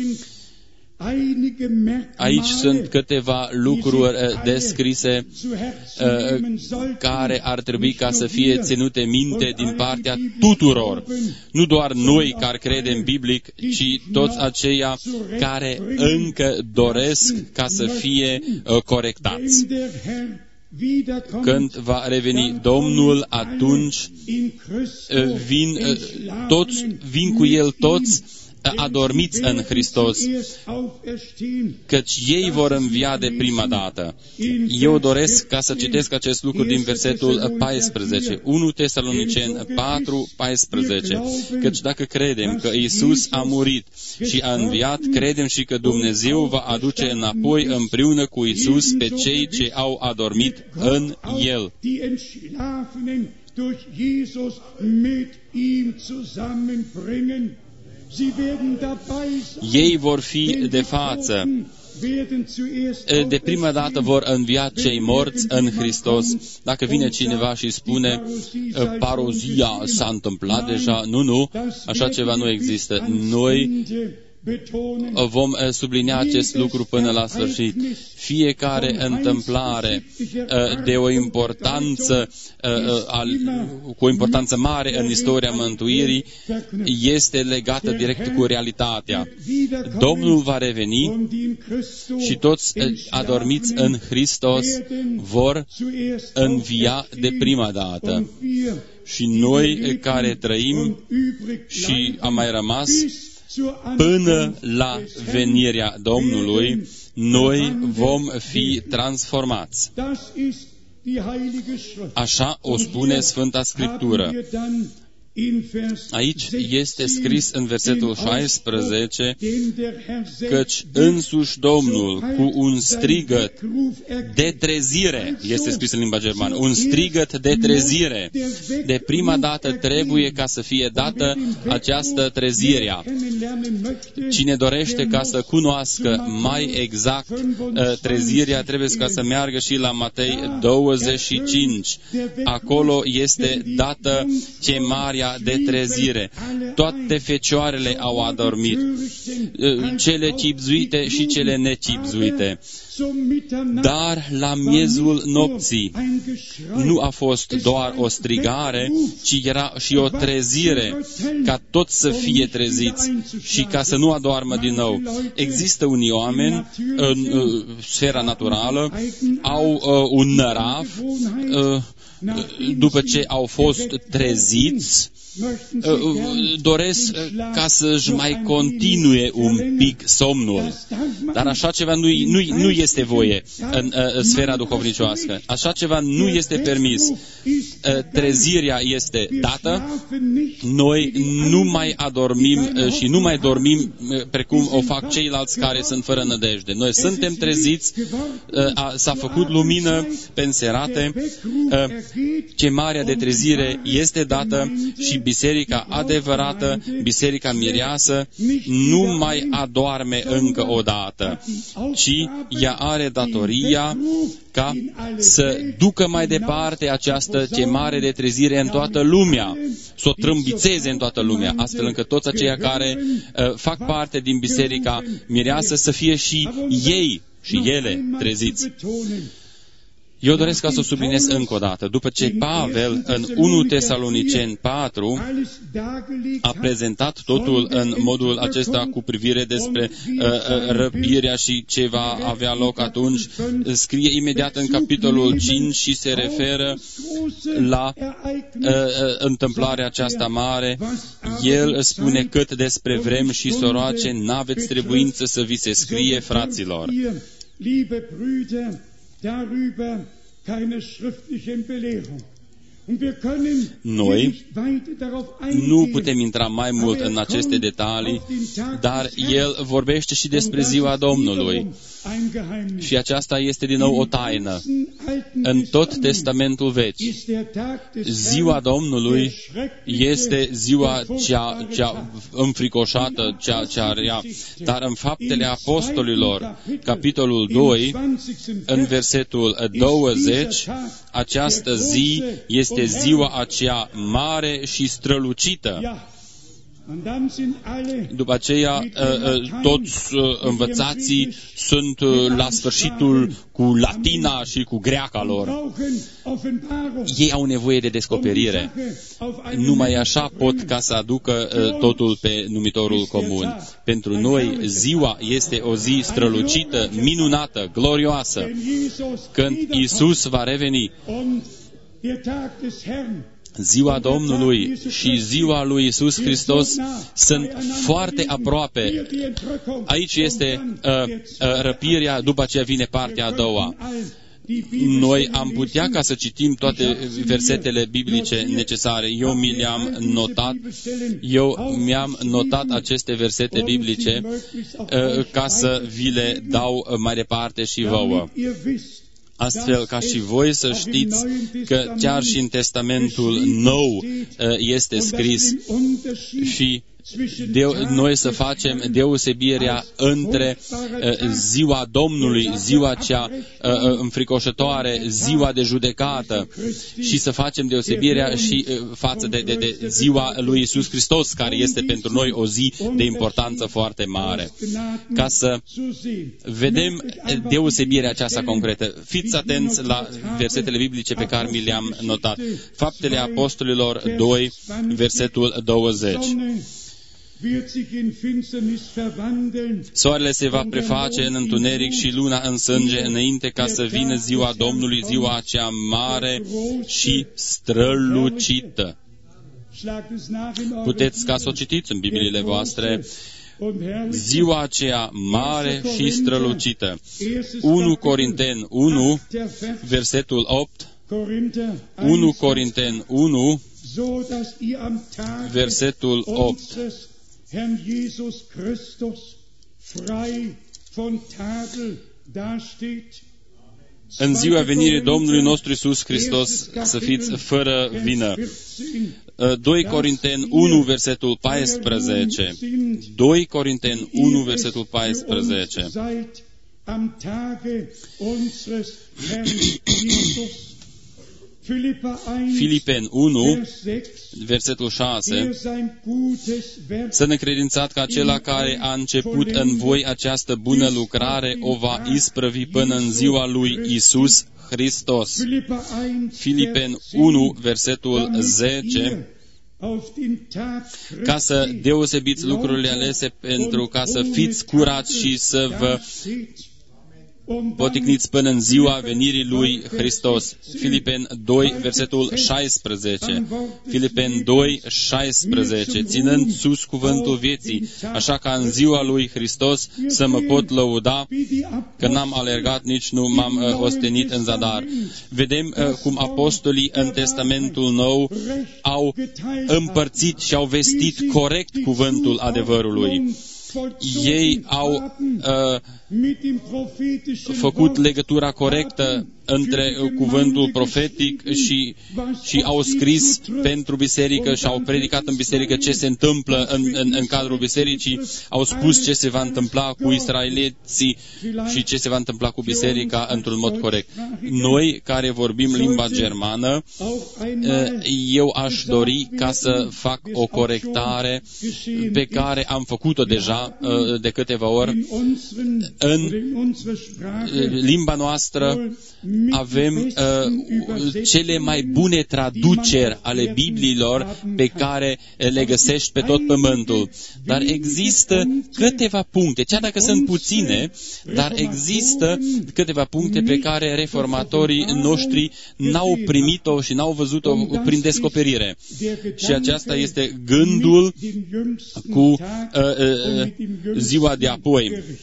Aici sunt câteva lucruri descrise care ar trebui ca să fie ținute minte din partea tuturor. Nu doar noi care credem biblic, ci toți aceia care încă doresc ca să fie corectați. Când va reveni Domnul, atunci vin cu El toți adormiți în Hristos, căci ei vor învia de prima dată. Eu doresc ca să citesc acest lucru din versetul 14, 1 Tesaloniceni 4:14, căci dacă credem că Iisus a murit și a înviat, credem și că Dumnezeu va aduce înapoi împreună cu Iisus pe cei ce au adormit în El. Ei vor fi de față. De prima dată vor învia cei morți în Hristos. Dacă vine cineva și spune parozia s-a întâmplat deja, nu, așa ceva nu există. Noi vom sublinia acest lucru până la sfârșit. Fiecare întâmplare de o importanță, cu o importanță mare în istoria mântuirii este legată direct cu realitatea. Domnul va reveni și toți adormiți în Hristos vor învia de prima dată. Și noi care trăim și am mai rămas până la venirea Domnului, noi vom fi transformați. Așa o spune Sfânta Scriptură. Aici este scris în versetul 16, căci însuși Domnul cu un strigăt de trezire, este scris în limba germană, un strigăt de trezire. De prima dată trebuie ca să fie dată această trezirea. Cine dorește ca să cunoască mai exact trezirea, trebuie ca să meargă și la Matei 25. Acolo este dată chemarea de trezire. Toate fecioarele au adormit, cele chibzuite și cele nechibzuite. Dar la miezul nopții nu a fost doar o strigare, ci era și o trezire, ca toți să fie treziți și ca să nu adoarmă din nou. Există unii oameni în sfera naturală, au un nărav, după ce au fost treziți, doresc ca să-și mai continue un pic somnul. Dar așa ceva nu este voie în sfera duhovnicioasă. Așa ceva nu este permis. Trezirea este dată. Noi nu mai adormim și nu mai dormim precum o fac ceilalți care sunt fără nădejde. Noi suntem treziți, s-a făcut lumină pe înserate, chemarea de trezire este dată și biserica adevărată, biserica mireasă, nu mai adorme încă o dată, ci ea are datoria ca să ducă mai departe această chemare de trezire în toată lumea, să o trâmbițeze în toată lumea, astfel încât toți aceia care fac parte din biserica mireasă să fie și ei și ele treziți. Eu doresc ca să subliniez încă o dată, după ce Pavel în 1 Tesaloniceni 4 a prezentat totul în modul acesta cu privire despre răpirea și ce va avea loc atunci, scrie imediat în capitolul 5 și se referă la întâmplarea aceasta mare. El spune cât despre vremi și soroace n-aveți trebuință să vi se scrie, fraților. Darüber keine schriftlichen Belehrung. Noi nu putem intra mai mult în aceste detalii, dar el vorbește și despre ziua Domnului. Și aceasta este din nou o taină. În tot Testamentul Vechi, ziua Domnului este ziua cea înfricoșată, cea rea. Dar în Faptele Apostolilor, capitolul 2, în versetul 20, această zi este ziua aceea mare și strălucită. După aceea, toți învățații sunt la sfârșitul cu latina și cu greaca lor. Ei au nevoie de descoperire. Numai așa pot ca să aducă totul pe numitorul comun. Pentru noi, ziua este o zi strălucită, minunată, glorioasă, când Iisus va reveni. Ziua Domnului și ziua lui Iisus Hristos sunt foarte aproape. Aici este răpirea, după aceea vine partea a doua. Noi am putea ca să citim toate versetele biblice necesare. Eu mi-am notat aceste versete biblice ca să vi le dau mai departe și vouă. Astfel ca și voi să știți că chiar și în Testamentul Nou este scris și noi să facem deosebirea între ziua Domnului, ziua cea înfricoșătoare, ziua de judecată și să facem deosebirea și față de ziua lui Iisus Hristos, care este pentru noi o zi de importanță foarte mare. Ca să vedem deosebirea aceasta concretă. Fiți atenți la versetele biblice pe care mi le-am notat. Faptele Apostolilor 2, versetul 20. Soarele se va preface în întuneric și luna în sânge înainte ca să vină ziua Domnului, ziua aceea mare și strălucită. Puteți ca să o citiți în Bibliile voastre. Ziua aceea mare și strălucită. 1 Corinteni 1, versetul 8. 1 Corinteni 1, versetul 8. Herrn Jesus Christus frei von Tadel dasteht. În ziua venirii Domnului nostru Iisus Hristos să fiți fără vină. 2 Corinteni 1, versetul 14. 2 Corinteni 1, versetul 14. Filipeni 1, versetul 6. Să ne credințați că acela care a început în voi această bună lucrare o va isprăvi până în ziua lui Iisus Hristos. Filipeni 1, versetul 10. Ca să deosebiți lucrurile alese pentru ca să fiți curați și să vă poticniți până în ziua venirii lui Hristos. Filipeni 2, versetul 16. Filipeni 2, 16. Ținând sus cuvântul vieții, așa ca în ziua lui Hristos să mă pot lăuda că n-am alergat, nici nu m-am ostenit în zadar. Vedem cum apostolii în Testamentul Nou au împărțit și au vestit corect cuvântul adevărului. Ei au făcut legătura corectă între cuvântul profetic și au scris pentru biserică și au predicat în biserică ce se întâmplă în cadrul bisericii, au spus ce se va întâmpla cu israeliții și ce se va întâmpla cu biserica într-un mod corect. Noi, care vorbim limba germană, eu aș dori ca să fac o corectare pe care am făcut-o deja de câteva ori. În limba noastră avem cele mai bune traduceri ale Bibliilor pe care le găsești pe tot pământul. Dar există câteva puncte, chiar dacă sunt puține, dar există câteva puncte pe care reformatorii noștri n-au primit-o și n-au văzut-o prin descoperire. Și aceasta este gândul cu ziua de apoi.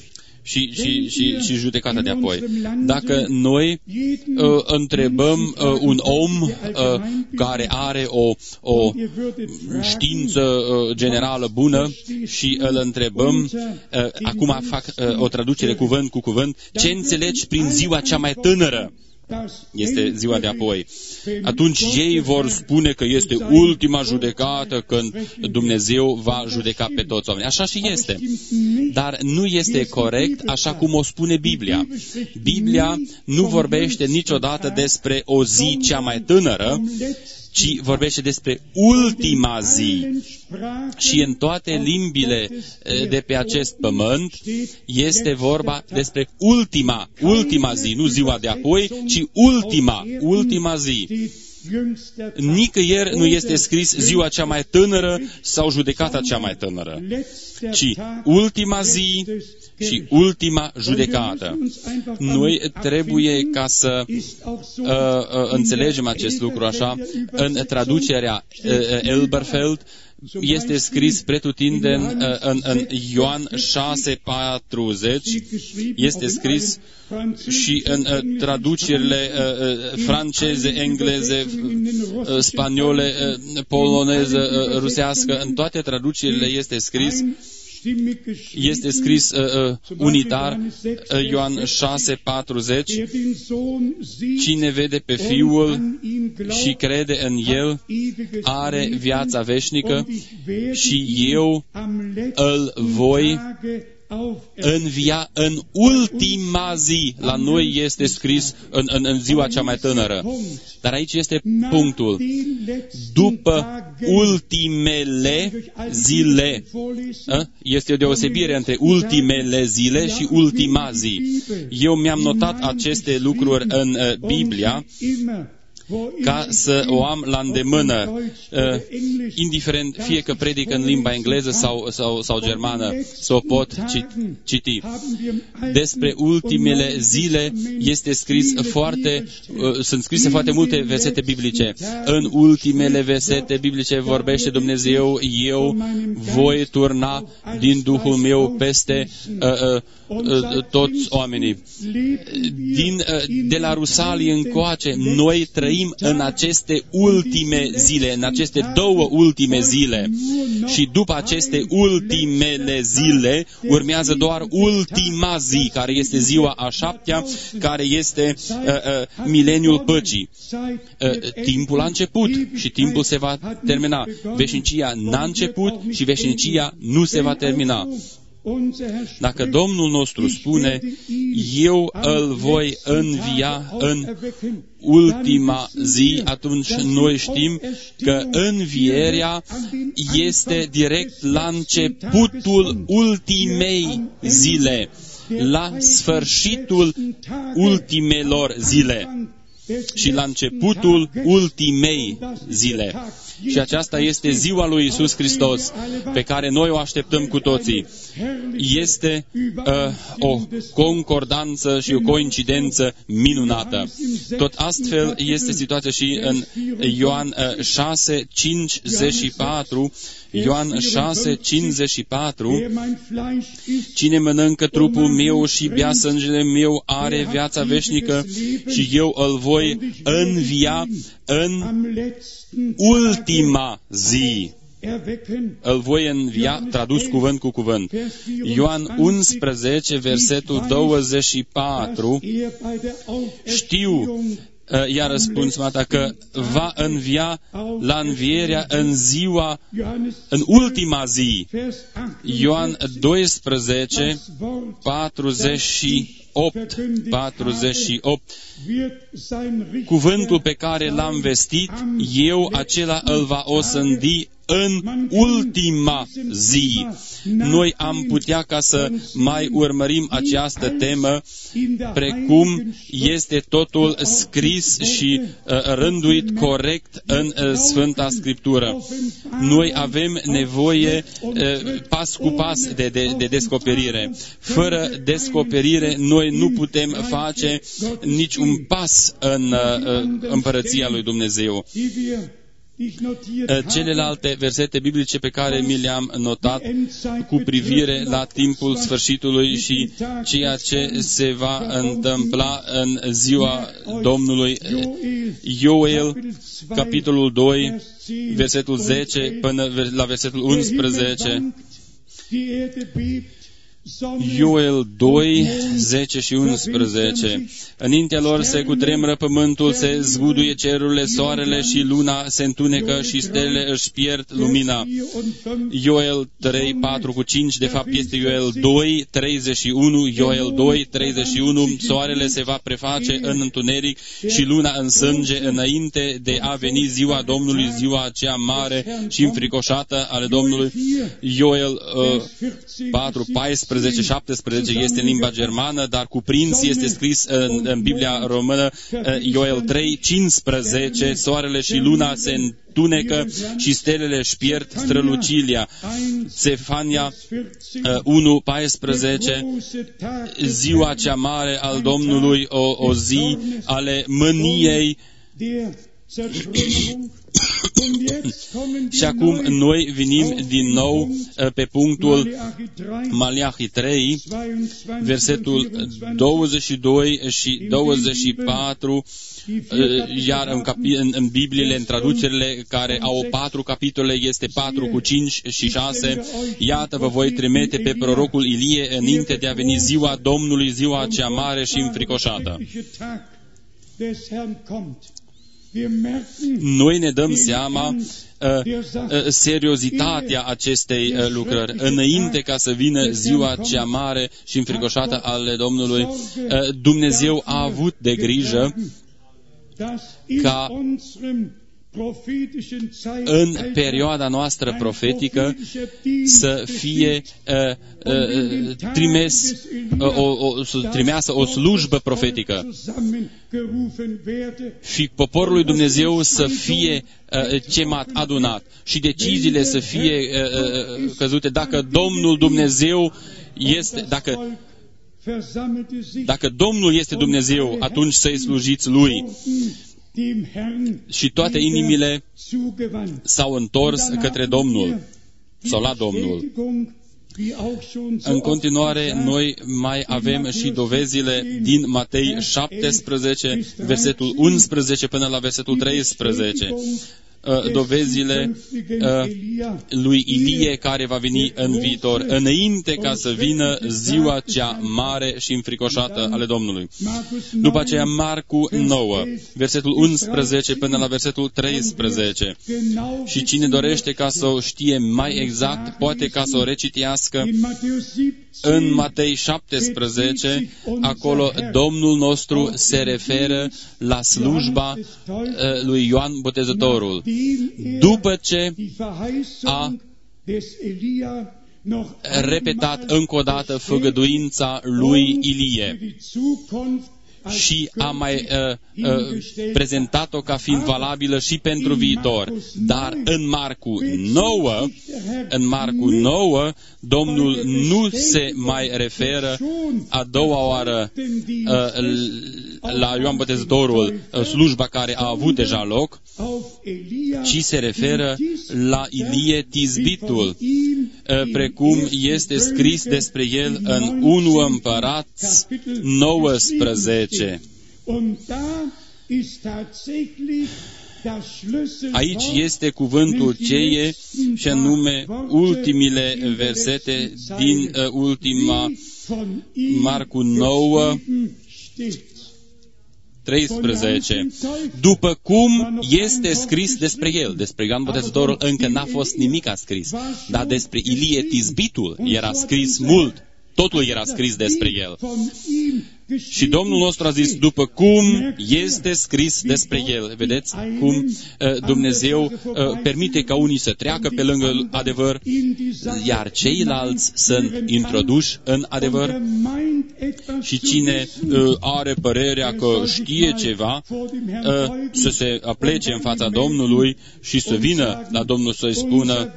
și judecata de apoi. Dacă noi întrebăm un om care are o știință generală bună și îl întrebăm, acum fac o traducere cuvânt cu cuvânt, ce înțelegi prin ziua cea mai tânără? Este ziua de apoi. Atunci ei vor spune că este ultima judecată când Dumnezeu va judeca pe toți oamenii. Așa și este. Dar nu este corect așa cum o spune Biblia. Biblia nu vorbește niciodată despre o zi cea mai tânără, ci vorbește despre ultima zi. Și în toate limbile de pe acest pământ este vorba despre ultima zi, nu ziua de apoi, ci ultima zi. Nicăieri nu este scris ziua cea mai tânără sau judecata cea mai tânără, ci ultima zi și ultima judecată. Noi trebuie ca să înțelegem acest lucru așa. În traducerea Elberfeld este scris pretutindeni în Ioan 6:40, este scris și în traducerile franceze, engleze, spaniole, poloneză, rusească, în toate traducerile este scris unitar, Ioan 6:40, cine vede pe Fiul și crede în El are viața veșnică și eu îl voi învia în ultima zi. La noi este scris în ziua cea mai tânără. Dar aici este punctul. După ultimele zile. Este o deosebire între ultimele zile și ultima zi. Eu mi-am notat aceste lucruri în Biblia ca să o am la îndemână, indiferent fie că predic în limba engleză sau germană, să o pot citi. Despre ultimele zile sunt scrise foarte multe versete biblice. În ultimele versete biblice vorbește Dumnezeu, eu voi turna din Duhul meu peste toți oamenii. De la Rusalii încoace, noi trăim în aceste ultime zile, în aceste două ultime zile. Și după aceste ultimele zile urmează doar ultima zi, care este ziua a 7-a, care este mileniul păcii. Timpul a început și timpul se va termina. Veșnicia n-a început și veșnicia nu se va termina. Dacă Domnul nostru spune, eu îl voi învia în ultima zi, atunci noi știm că învierea este direct la începutul ultimei zile, la sfârșitul ultimelor zile și la începutul ultimei zile. Și aceasta este ziua lui Iisus Hristos, pe care noi o așteptăm cu toții. Este o concordanță și o coincidență minunată. Tot astfel este situația și în Ioan 6:54. Ioan 6:54, cine mănâncă trupul meu și bea sângele meu are viața veșnică și eu îl voi învia în ultima zi. Îl voi învia, tradus cuvânt cu cuvânt. Ioan 11, versetul 24, știu, i-a răspuns Marta, că va învia la învierea în ultima zi. Ioan 12, 48. Cuvântul pe care l-am vestit, eu acela îl va osândi în ultima zi. Noi am putea ca să mai urmărim această temă, precum este totul scris și rânduit corect în Sfânta Scriptură. Noi avem nevoie pas cu pas de descoperire. Fără descoperire, noi nu putem face nici un pas în împărăția lui Dumnezeu. celelalte versete biblice pe care mi le-am notat cu privire la timpul sfârșitului și ceea ce se va întâmpla în ziua Domnului. Ioel, capitolul 2, versetul 10 până la versetul 11. Ioel 2, 10 și 11. Înaintea lor se cutremură pământul, se zguduie cerurile, soarele și luna se întunecă și stelele își pierd lumina. Ioel 3, 4 cu 5, de fapt este Ioel 2, 31, Ioel 2, 31, soarele se va preface în întuneric și luna în sânge înainte de a veni ziua Domnului, ziua aceea mare și înfricoșată ale Domnului. Ioel 4, 14, 17 este în limba germană, dar cuprins este scris în Biblia română. Ioel 3, 15, soarele și luna se întunecă și stelele își pierd strălucirea. Sefania 1, 14, ziua cea mare al Domnului, o zi ale mâniei. Și acum noi venim din nou pe punctul Maleahi 3, versetul 22 și 24, iar în Bibliile, în traducerile care au 4 capitole, este 4 cu 5 și 6. Iată, vă voi trimite pe prorocul Ilie înainte de a veni ziua Domnului, ziua cea mare și înfricoșată. Noi ne dăm seama seriozitatea acestei lucrări. Înainte ca să vină ziua cea mare și înfricoșată ale Domnului, Dumnezeu a avut de grijă ca în perioada noastră profetică să fie trimeasă o slujbă profetică și poporul lui Dumnezeu să fie chemat, adunat și deciziile să fie căzute. Dacă Domnul Dumnezeu este, dacă Domnul este Dumnezeu, atunci să-i slujiți Lui. Și toate inimile s-au întors către Domnul sau la Domnul. În continuare, noi mai avem și dovezile din Matei 17, versetul 11 până la versetul 13. Dovezile lui Ilie care va veni în viitor, înainte ca să vină ziua cea mare și înfricoșată ale Domnului. După aceea Marcu 9, versetul 11 până la versetul 13. Și cine dorește ca să o știe mai exact, poate ca să o recitească în Matei 17, acolo Domnul nostru se referă la slujba lui Ioan Botezătorul. După ce a repetat încă o dată făgăduința lui Ilie și a mai prezentat-o ca fiind valabilă și pentru viitor. Dar în Marcu 9, Domnul nu se mai referă a doua oară la Ioan Botezătorul, slujba care a avut deja loc, ci se referă la Ilie Tizbitul, precum este scris despre el în 1 Împărați 19. Aici este cuvântul cheie și anume ultimile versete din ultima Marcu 9, 13. După cum este scris despre el, despre Ioan Botezătorul încă n-a fost nimic scris, dar despre Ilie Tizbitul era scris mult, totul era scris despre el. Și Domnul nostru a zis, după cum este scris despre el. Vedeți cum Dumnezeu permite ca unii să treacă pe lângă adevăr, iar ceilalți sunt introduși în adevăr. Și cine are părerea că știe ceva, să se aplece în fața Domnului și să vină la Domnul să-i spună,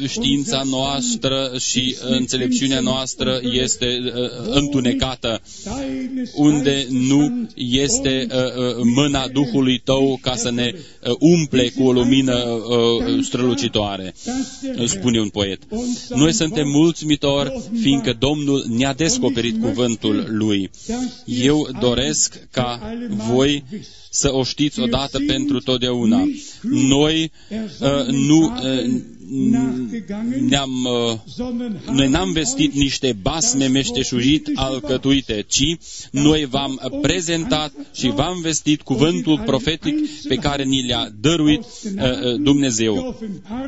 știința noastră și înțelepciunea noastră este întunecată. unde nu este mâna Duhului Tău ca să ne umple cu o lumină strălucitoare, spune un poet. Noi suntem mulțumitori, fiindcă Domnul ne-a descoperit cuvântul Lui. Eu doresc ca voi să o știți odată pentru totdeauna. Noi noi n-am vestit niște basme meșteșugit alcătuite, ci noi v-am prezentat și v-am vestit cuvântul profetic pe care ni le-a dăruit Dumnezeu.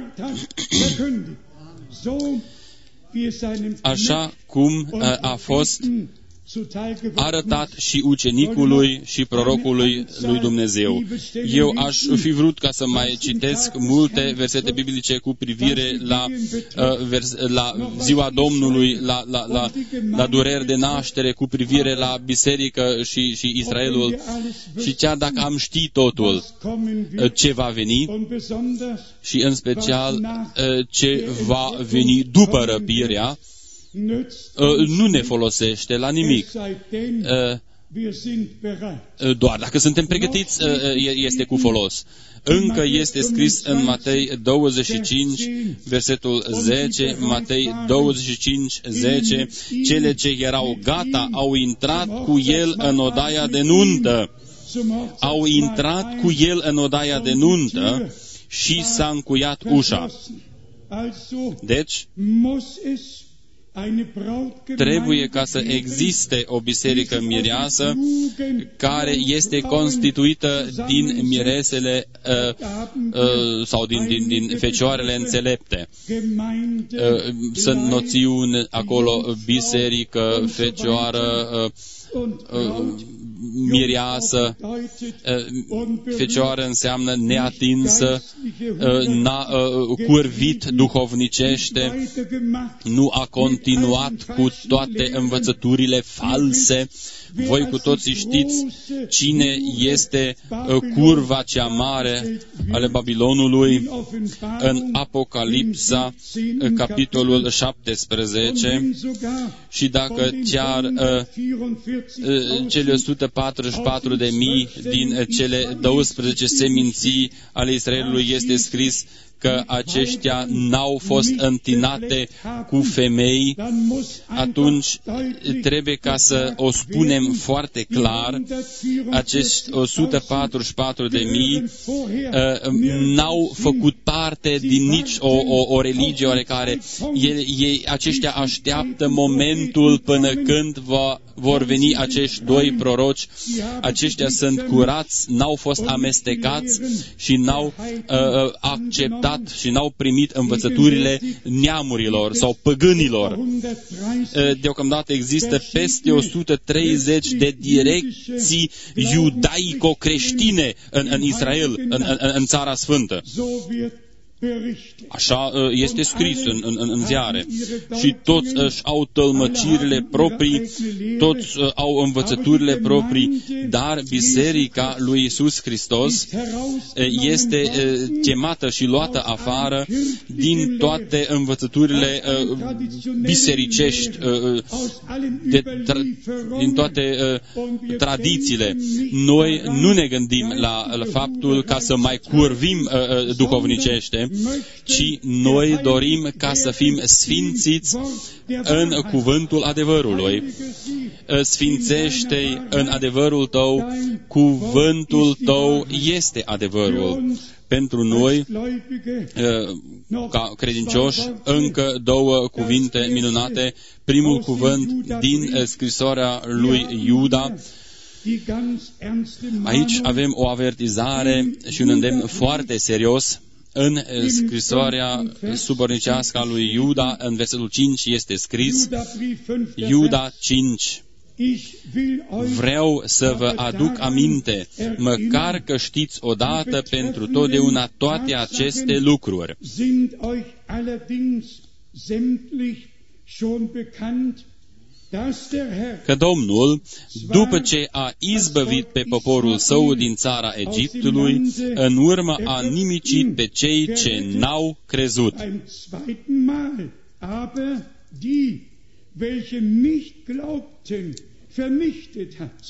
Așa cum a fost arătat și ucenicului și prorocului lui Dumnezeu. Eu aș fi vrut ca să mai citesc multe versete biblice cu privire la ziua Domnului, la dureri de naștere, cu privire la biserică și Israelul. Și chiar dacă am ști totul ce va veni și în special ce va veni după răpirea, nu ne folosește la nimic. Doar dacă suntem pregătiți, este cu folos. Încă este scris în Matei 25, versetul 10, Matei 25, 10, cele ce erau gata au intrat cu el în odaia de nuntă. Au intrat cu el în odaia de nuntă și s-a încuiat ușa. Deci, trebuie ca să existe o biserică mireasă care este constituită din miresele sau din fecioarele înțelepte. Sunt noțiuni acolo, biserică, fecioară, mireasă. Fecioară înseamnă neatinsă, n-a curvit duhovnicește, nu a continuat cu toate învățăturile false. Voi cu toții știți cine este curva cea mare ale Babilonului în Apocalipsa, capitolul 17, și dacă chiar cele 144.000 din cele 12 seminții ale Israelului este scris că aceștia n-au fost întinate cu femei, atunci trebuie ca să o spunem foarte clar, acești 144.000 n-au făcut parte din nici o religie oarecare. Aceștia așteaptă momentul până când vor veni acești doi proroci. Aceștia sunt curați, n-au fost amestecați și n-au acceptat și n-au primit învățăturile neamurilor sau păgânilor. Deocamdată există peste 130 de direcții iudaico-creștine în Israel, în Țara Sfântă. Așa este scris în ziare. Și toți își au tălmăcirile proprii, toți au învățăturile proprii, dar Biserica lui Iisus Hristos este chemată și luată afară din toate învățăturile bisericești, din toate tradițiile. Noi nu ne gândim la faptul ca să mai curvim duhovnicește, ci noi dorim ca să fim sfințiți în cuvântul adevărului. Sfințește în adevărul tău, cuvântul tău este adevărul. Pentru noi, ca credincioși, încă două cuvinte minunate. Primul cuvânt din scrisoarea lui Iuda. Aici avem o avertizare și un îndemn foarte serios. În scrisoarea subornicească a lui Iuda, în versetul 5, este scris, Iuda 5, vreau să vă aduc aminte, măcar că știți odată pentru totdeauna toate aceste lucruri. Că Domnul, după ce a izbăvit pe poporul său din țara Egiptului, în urmă a nimicit pe cei ce n-au crezut. vernichtet hat.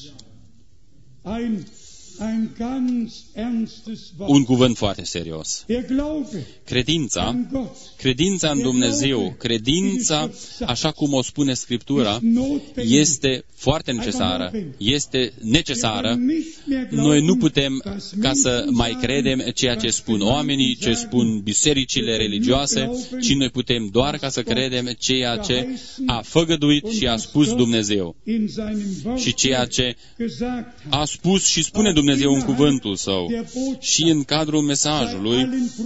Ein ganz ernstes Wort. Un cuvânt foarte serios. Der Glaube Credința, an Gott, credința în Dumnezeu, credința, așa cum o spune Scriptura, este foarte necesară, este necesară. Noi nu putem ca să mai credem ceea ce spun oamenii, ce spun bisericile religioase, ci noi putem doar ca să credem ceea ce a făgăduit și a spus Dumnezeu. Și ceea ce a spus și spune Dumnezeu în cuvântul Său și în cadrul mesajului,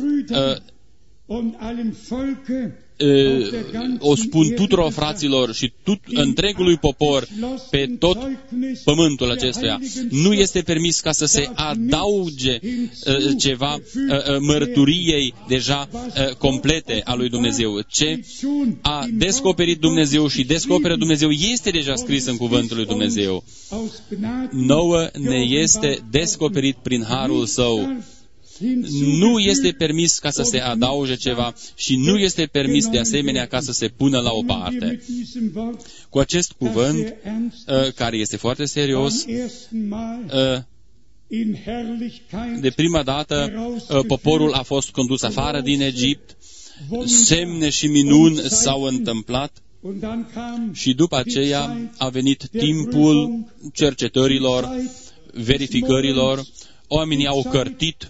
o spun tuturor fraților și întregului popor pe tot pământul acestuia. Nu este permis ca să se adauge ceva mărturiei deja complete a lui Dumnezeu. Ce a descoperit Dumnezeu și descoperă Dumnezeu este deja scris în cuvântul lui Dumnezeu. Nouă ne este descoperit prin harul Său. Nu este permis ca să se adauge ceva și nu este permis de asemenea ca să se pună la o parte. Cu acest cuvânt, care este foarte serios, de prima dată poporul a fost condus afară din Egipt, semne și minuni s-au întâmplat și după aceea a venit timpul cercetărilor, verificărilor, oamenii au cărtit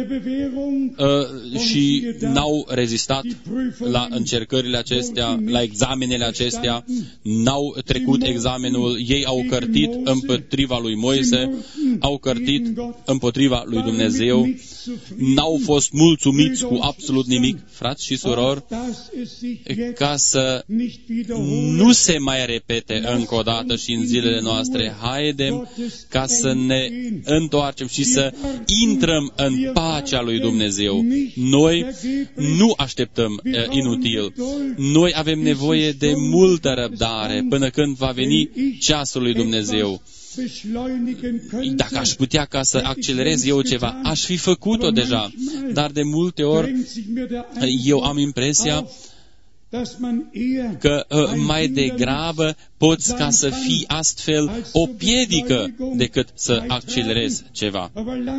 și n-au rezistat la încercările acestea, la examenele acestea, n-au trecut examenul, ei au cărtit împotriva lui Moise, au cărtit împotriva lui Dumnezeu, n-au fost mulțumiți cu absolut nimic, frați și surori, ca să nu se mai repete încă o dată și în zilele noastre. Haidem ca să ne întoarcem și să intrăm în pacea lui Dumnezeu. Noi nu așteptăm inutil. Noi avem nevoie de multă răbdare până când va veni ceasul lui Dumnezeu. Dacă aș putea ca să accelerez eu ceva, aș fi făcut-o deja. Dar de multe ori eu am impresia că mai degrabă poți ca să fii astfel o piedică decât să accelerezi ceva.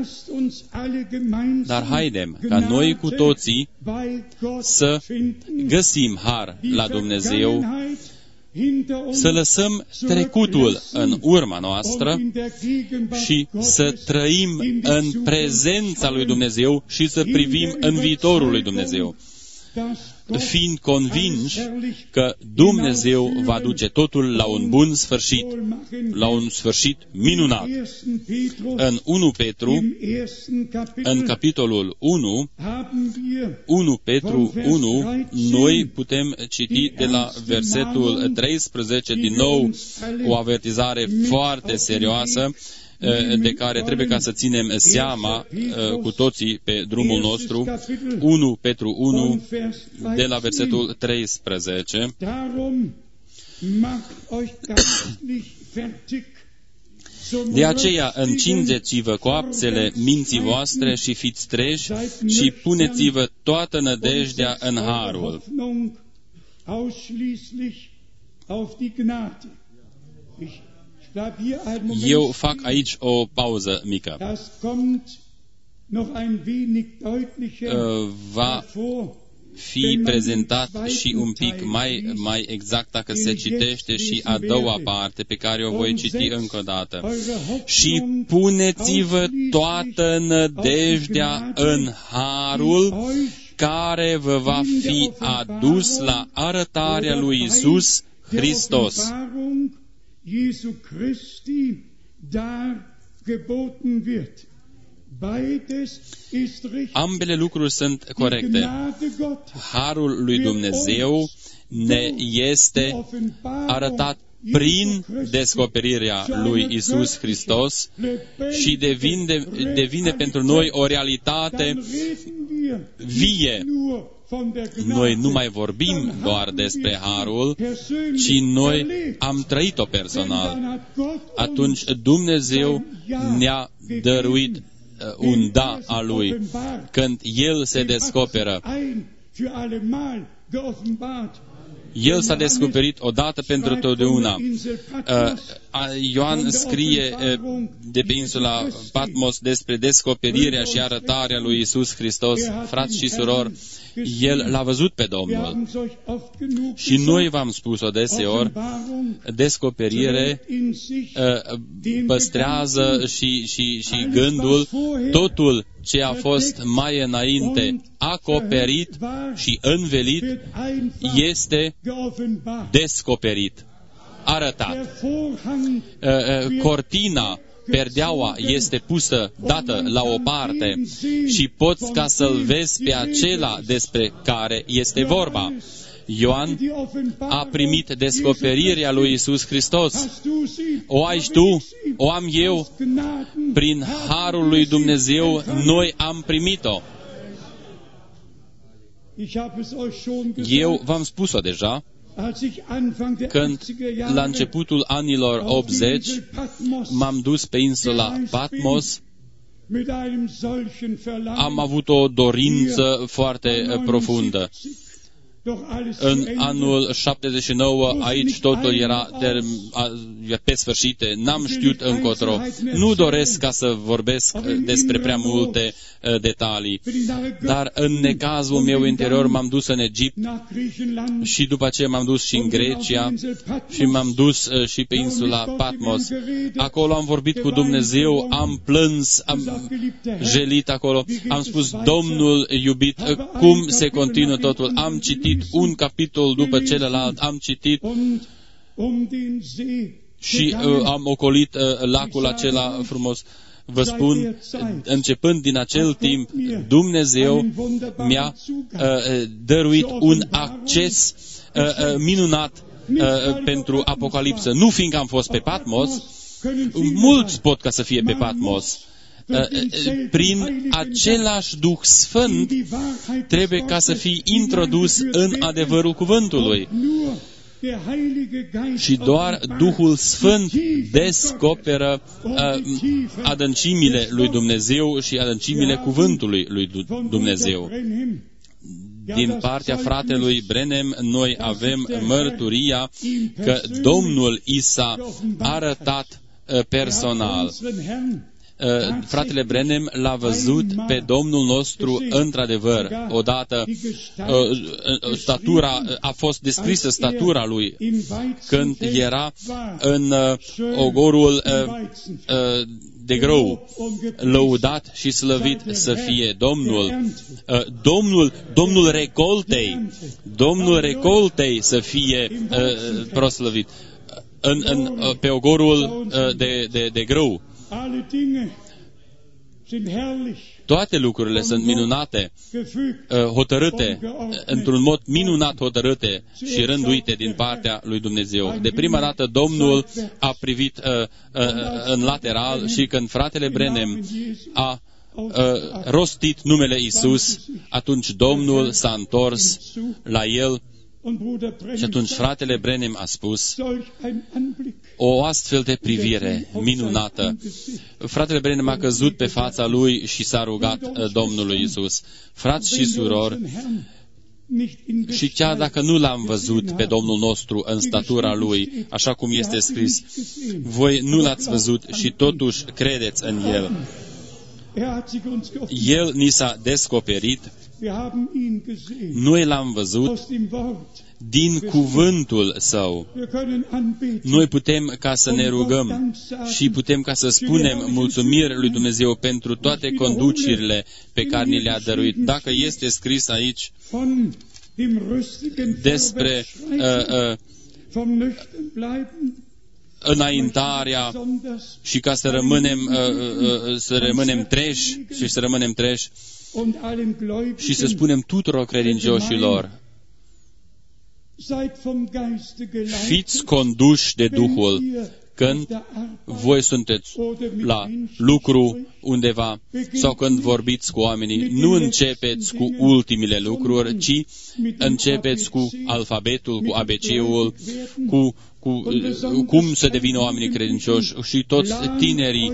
Dar haidem ca noi cu toții să găsim har la Dumnezeu, să lăsăm trecutul în urma noastră și să trăim în prezența lui Dumnezeu și să privim în viitorul lui Dumnezeu, fiind convinși că Dumnezeu va duce totul la un bun sfârșit, la un sfârșit minunat. În 1 Petru, în capitolul 1 Petru 1, noi putem citi de la versetul 13, din nou o avertizare foarte serioasă, de care trebuie ca să ținem seama cu toții pe drumul nostru. 1 Petru 1, de la versetul 13. De aceea încingeți-vă coapsele minții voastre și fiți treji și puneți-vă toată nădejdea în harul. Eu fac aici o pauză mică. Va fi prezentat și un pic mai exact dacă se citește și a doua parte pe care o voi citi încă o dată. Și puneți-vă toată nădejdea în harul care vă va fi adus la arătarea lui Iisus Hristos. Jesu Christi dar geboten wird. Beides ist richtig. Ambele lucruri sunt corecte. Harul lui Dumnezeu ne este arătat prin descoperirea lui Iisus Hristos și devine pentru noi o realitate vie. Noi nu mai vorbim doar despre harul, ci noi am trăit-o personal. Atunci Dumnezeu ne-a dăruit un da al Lui, când El se descoperă. El s-a descoperit odată pentru totdeauna. Ioan scrie de pe insula Patmos despre descoperirea și arătarea lui Iisus Hristos. Frați și surori, el l-a văzut pe Domnul. Și noi v-am spus-o deseori, descoperire păstrează și gândul, totul ce a fost mai înainte acoperit și învelit este descoperit, arătat. Cortina, perdeaua este pusă, dată la o parte și poți ca să-l vezi pe acela despre care este vorba. Ioan a primit descoperirea lui Iisus Hristos. O ai tu, o am eu, prin harul lui Dumnezeu noi am primit-o. Eu v-am spus-o deja, când la începutul anilor 80 m-am dus pe insula Patmos, am avut o dorință foarte profundă. În anul 79, aici totul era pe sfârșit, n-am știut încotro. Nu doresc ca să vorbesc despre prea multe detalii, dar în necazul meu interior m-am dus în Egipt și după aceea m-am dus și în Grecia și m-am dus și pe insula Patmos. Acolo am vorbit cu Dumnezeu, am plâns, am jelit acolo, am spus, Domnul iubit, cum se continuă totul? Am citit un capitol după celălalt, am citit și am ocolit lacul acela frumos. Vă spun, începând din acel timp, Dumnezeu mi-a dăruit un acces minunat pentru Apocalipsă. Nu fiindcă am fost pe Patmos, mulți pot ca să fie pe Patmos. Prin același Duh Sfânt trebuie ca să fii introdus în adevărul cuvântului. Și doar Duhul Sfânt descoperă adâncimile lui Dumnezeu și adâncimile cuvântului lui Dumnezeu. Din partea fratelui Branham, noi avem mărturia că Domnul i s-a arătat personal. Fratele Branham l-a văzut pe Domnul nostru într-adevăr. Odată statura, a fost descrisă statura lui când era în ogorul de grâu. Lăudat și slăvit să fie Domnul. Domnul recoltei să fie proslăvit pe ogorul de grâu. Toate lucrurile sunt minunate, hotărâte, într-un mod minunat hotărâte și rânduite din partea lui Dumnezeu. De prima dată Domnul a privit în lateral și când fratele Branham a rostit numele Iisus, atunci Domnul s-a întors la el. Și atunci fratele Branham a spus, o astfel de privire minunată. Fratele Branham a căzut pe fața lui și s-a rugat Domnului Iisus. Frați și surori, și chiar dacă nu l-am văzut pe Domnul nostru în statura lui, așa cum este scris, voi nu l-ați văzut și totuși credeți în el. El ni s-a descoperit, noi l-am văzut din cuvântul Său. Noi putem ca să ne rugăm și putem ca să spunem mulțumiri lui Dumnezeu pentru toate conducerile pe care ni le-a dăruit. Dacă este scris aici despre înaintarea și ca să rămânem treji și să rămânem treji și să spunem tuturor credincioșilor, fiți conduși de Duhul când voi sunteți la lucru undeva sau când vorbiți cu oamenii. Nu începeți cu ultimile lucruri, ci începeți cu alfabetul, cu ABC-ul, cu cum să devină oamenii credincioși. Și toți tinerii,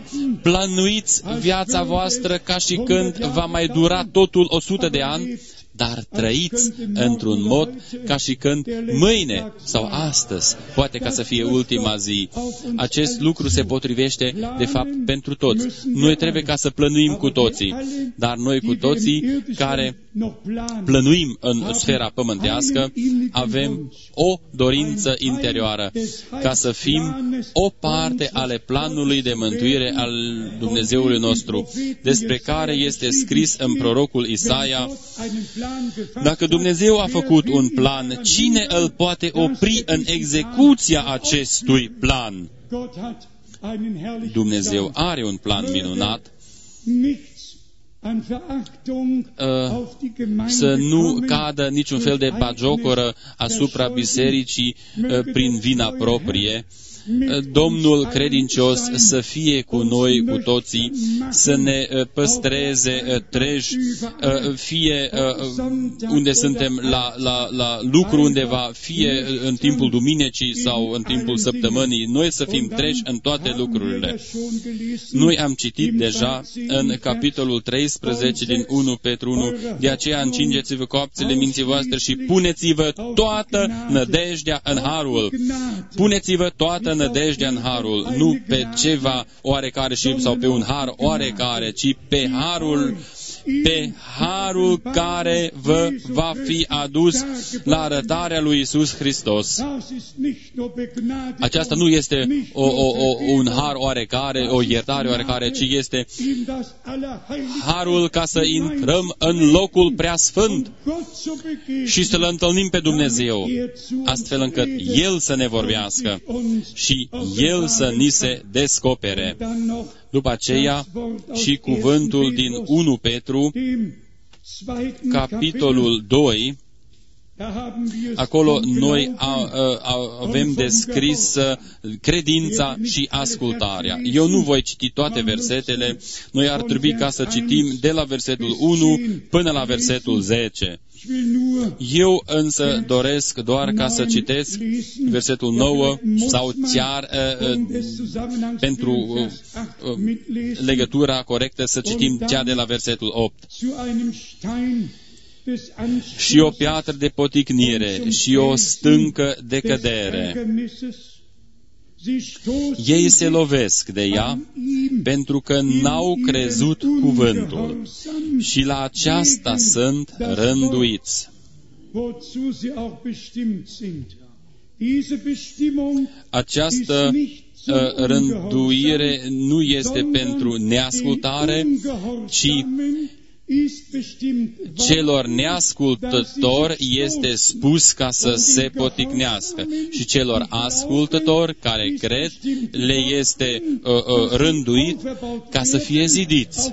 planuiți viața voastră ca și când va mai dura totul 100 de ani, dar trăiți într-un mod ca și când mâine sau astăzi, poate ca să fie ultima zi. Acest lucru se potrivește, de fapt, pentru toți. Noi trebuie ca să plănuim cu toții, dar noi cu toții care plănuim în sfera pământească, avem o dorință interioară, ca să fim o parte ale planului de mântuire al Dumnezeului nostru, despre care este scris în prorocul Isaia: dacă Dumnezeu a făcut un plan, cine îl poate opri în execuția acestui plan? Dumnezeu are un plan minunat. Să nu cadă niciun fel de bagiocoră asupra bisericii prin vina proprie. Domnul credincios să fie cu noi, cu toții, să ne păstreze treji, fie unde suntem la lucru undeva, fie în timpul duminicii sau în timpul săptămânii, noi să fim treji în toate lucrurile. Noi am citit deja în capitolul 13 din 1 Petru 1, de aceea încingeți-vă coapțele minții voastre și puneți-vă toată nădejdea în harul. Puneți-vă toată nădejdea în harul, nu pe ceva oarecare sau pe un har oarecare, ci pe harul care vă va fi adus la arătarea lui Iisus Hristos. Aceasta nu este un har oarecare, o iertare oarecare, ci este harul ca să intrăm în locul preasfânt și să-L întâlnim pe Dumnezeu, astfel încât El să ne vorbească și El să ni se descopere. După aceea și cuvântul din 1 Petru, capitolul 2, acolo noi avem descris credința și ascultarea. Eu nu voi citi toate versetele, noi ar trebui ca să citim de la versetul 1 până la versetul 10. Eu însă doresc doar ca să citesc versetul 9 sau chiar pentru legătura corectă să citim cea de la versetul 8. Și o piatră de poticnire și o stâncă de cădere. Ei se lovesc de ea pentru că n-au crezut cuvântul și la aceasta sunt rânduiți. Această rânduire nu este pentru neascultare, ci celor neascultători este spus ca să se poticnească și celor ascultători care cred le este rânduit ca să fie zidiți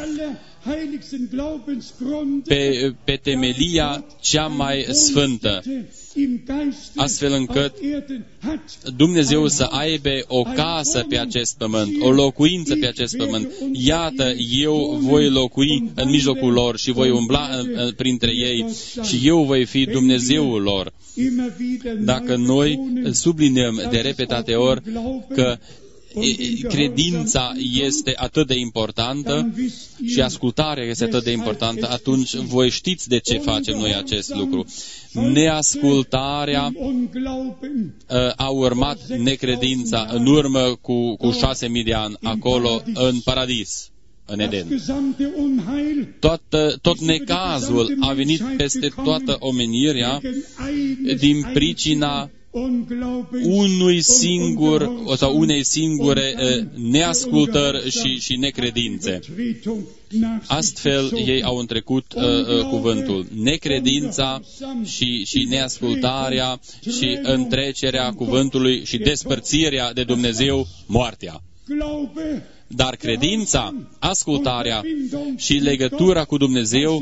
pe temelia cea mai sfântă, astfel încât Dumnezeu să aibă o casă pe acest pământ, o locuință pe acest pământ. Iată, eu voi locui în mijlocul lor și voi umbla printre ei și eu voi fi Dumnezeul lor. Dacă noi subliniem de repetate ori că credința este atât de importantă și ascultarea este atât de importantă, atunci voi știți de ce facem noi acest lucru. Neascultarea a urmat necredința în urmă cu 6.000 de ani, acolo în paradis, în Eden. Tot necazul a venit peste toată omenirea din pricina unui singur sau unei singure neascultări și necredințe. Astfel ei au întrecut cuvântul. Necredința și neascultarea și întrecerea cuvântului și despărțirea de Dumnezeu, moartea. Dar credința, ascultarea și legătura cu Dumnezeu,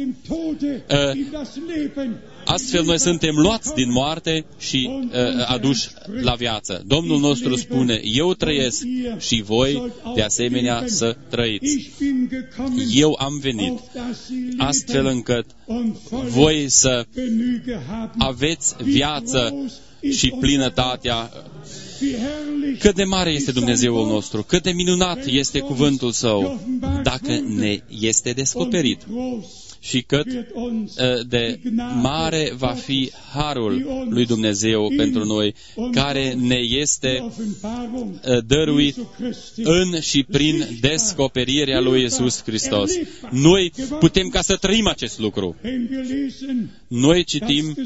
astfel noi suntem luați din moarte și aduși la viață. Domnul nostru spune, eu trăiesc și voi de asemenea să trăiți. Eu am venit astfel încât voi să aveți viață și plinătatea. Cât de mare este Dumnezeul nostru, cât de minunat este cuvântul Său, dacă ne este descoperit. și cât de mare va fi harul lui Dumnezeu pentru noi, care ne este dăruit în și prin descoperirea lui Iisus Hristos. Noi putem ca să trăim acest lucru. Noi citim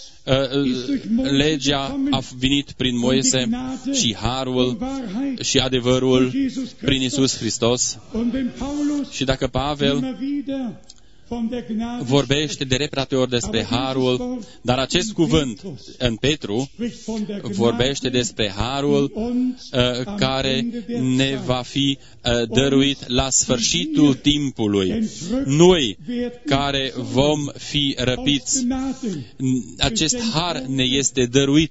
legea a venit prin Moise și harul și adevărul prin Iisus Hristos. Și dacă Pavel vorbește de repetate ori despre harul, dar acest cuvânt în Petru vorbește despre harul care ne va fi dăruit la sfârșitul timpului. Noi care vom fi răpiți, acest har ne este dăruit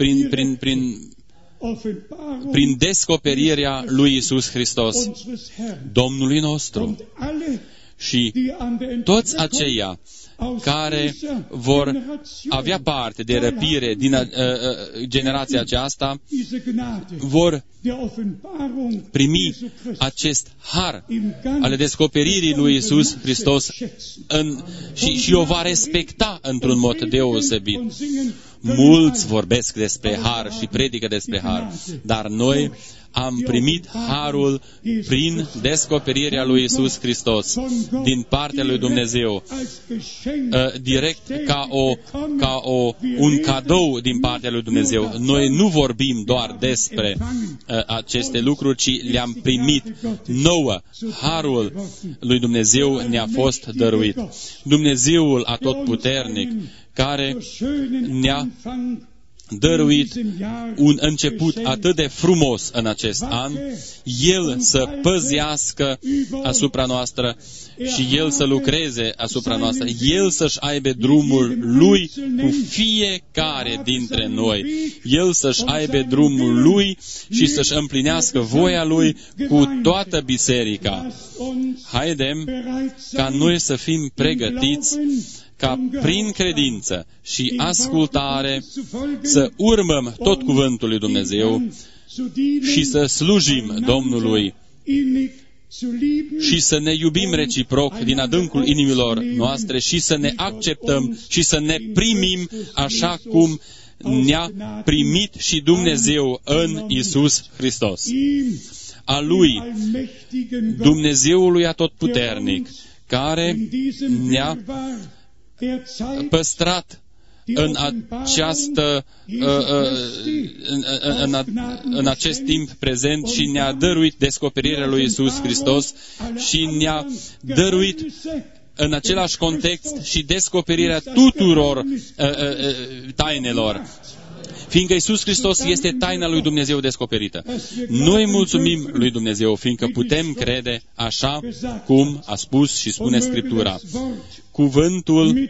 prin descoperirea lui Iisus Hristos, Domnului nostru. Și toți aceia care vor avea parte de răpire din generația aceasta vor primi acest har ale descoperirii lui Iisus Hristos și o va respecta într-un mod deosebit. Mulți vorbesc despre har și predică despre har, dar noi am primit harul prin descoperirea lui Iisus Hristos din partea lui Dumnezeu, direct ca un cadou din partea lui Dumnezeu. Noi nu vorbim doar despre aceste lucruri, ci le-am primit nouă. Harul lui Dumnezeu ne-a fost dăruit. Dumnezeul Atotputernic, care ne-a dăruit un început atât de frumos în acest an, El să păzească asupra noastră și El să lucreze asupra noastră, El să-și aibă drumul Lui cu fiecare dintre noi, El să-și aibă drumul Lui și să-și împlinească voia Lui cu toată biserica. Haidem ca noi să fim pregătiți ca prin credință și ascultare să urmăm tot cuvântul lui Dumnezeu și să slujim Domnului și să ne iubim reciproc din adâncul inimilor noastre și să ne acceptăm și să ne primim așa cum ne-a primit și Dumnezeu în Iisus Hristos. A Lui, Dumnezeului Atotputernic, care ne-a păstrat în acest timp prezent și ne-a dăruit descoperirea lui Iisus Hristos și ne-a dăruit în același context și descoperirea tuturor tainelor. Fiindcă Iisus Hristos este taina lui Dumnezeu descoperită. Noi mulțumim lui Dumnezeu, fiindcă putem crede așa cum a spus și spune Scriptura. Cuvântul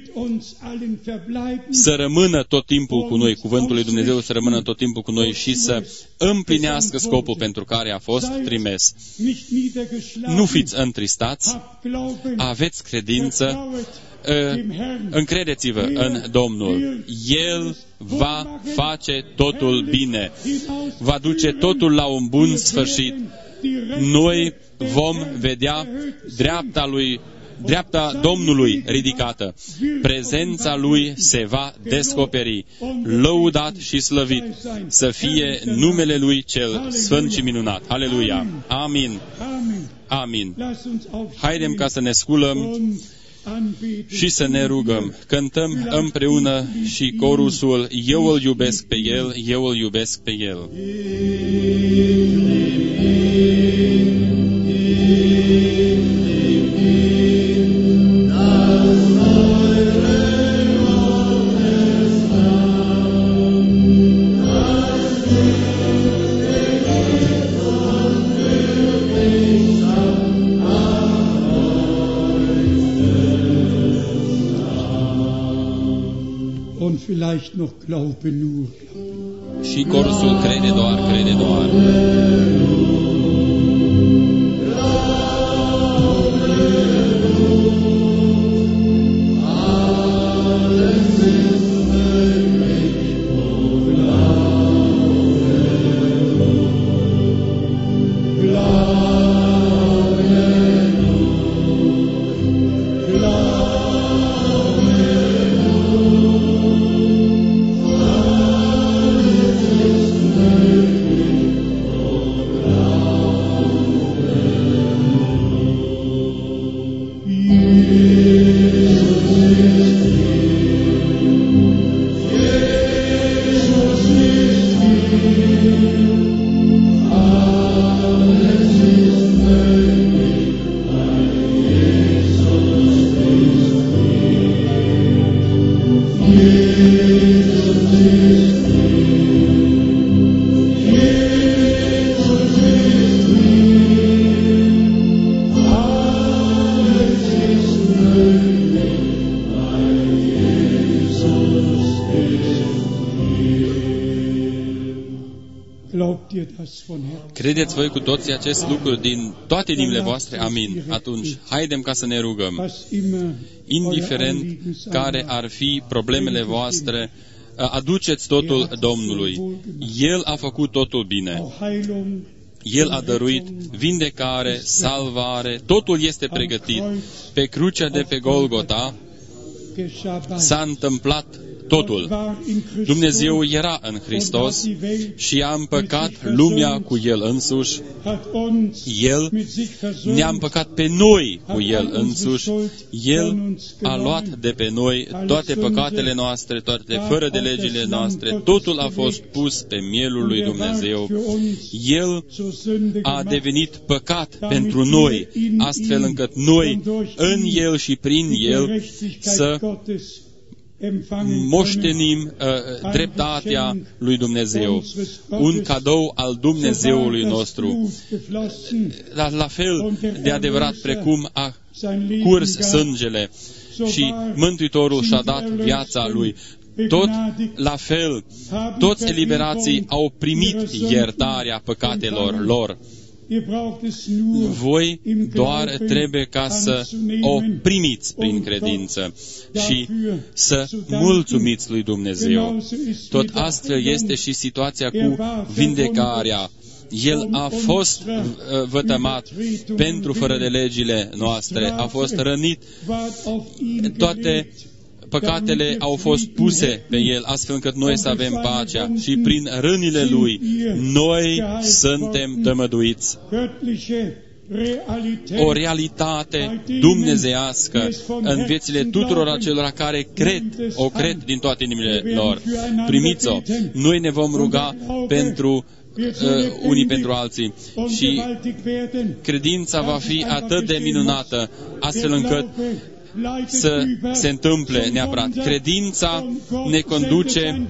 să rămână tot timpul cu noi, cuvântul lui Dumnezeu să rămână tot timpul cu noi și să împlinească scopul pentru care a fost trimis. Nu fiți întristați, aveți credință, încredeți-vă în Domnul. El va face totul bine, va duce totul la un bun sfârșit. Noi vom vedea dreapta Domnului ridicată. Prezența Lui se va descoperi. Lăudat și slăvit să fie numele Lui cel sfânt și minunat. Aleluia! Amin! Amin! Haidem ca să ne sculăm și să ne rugăm. Cântăm împreună și corusul Eu îl iubesc pe El, eu îl iubesc pe El. Vielleicht noch glaube nur. Și corusul crede doar, crede doar. Glaube Credeți voi cu toții acest lucru din toate inimile voastre? Amin. Atunci, haidem ca să ne rugăm. Indiferent care ar fi problemele voastre, aduceți totul Domnului. El a făcut totul bine. El a dăruit vindecare, salvare, totul este pregătit. Pe crucea de pe Golgota s-a întâmplat totul. Dumnezeu era în Hristos și a împăcat lumea cu El însuși. El ne-a împăcat pe noi cu El însuși. El a luat de pe noi toate păcatele noastre, toate fără de legile noastre. Totul a fost pus pe mielul lui Dumnezeu. El a devenit păcat pentru noi, astfel încât noi, în El și prin El, să moștenim dreptatea lui Dumnezeu, un cadou al Dumnezeului nostru, la fel de adevărat precum a curs sângele și Mântuitorul și-a dat viața Lui. Tot la fel, toți eliberații au primit iertarea păcatelor lor. Voi doar trebuie ca să o primiți prin credință și să mulțumiți lui Dumnezeu. Tot astfel este și situația cu vindecarea. El a fost vătămat pentru fără de legile noastre, a fost rănit, toate păcatele au fost puse pe El, astfel încât noi să avem pacea și prin rănile Lui noi suntem tămăduiți. O realitate dumnezeiască în viețile tuturor acelora care o cred din toate inimile lor. Primiți-o! Noi ne vom ruga pentru unii pentru alții și credința va fi atât de minunată, astfel încât să se întâmple neapărat. Credința ne conduce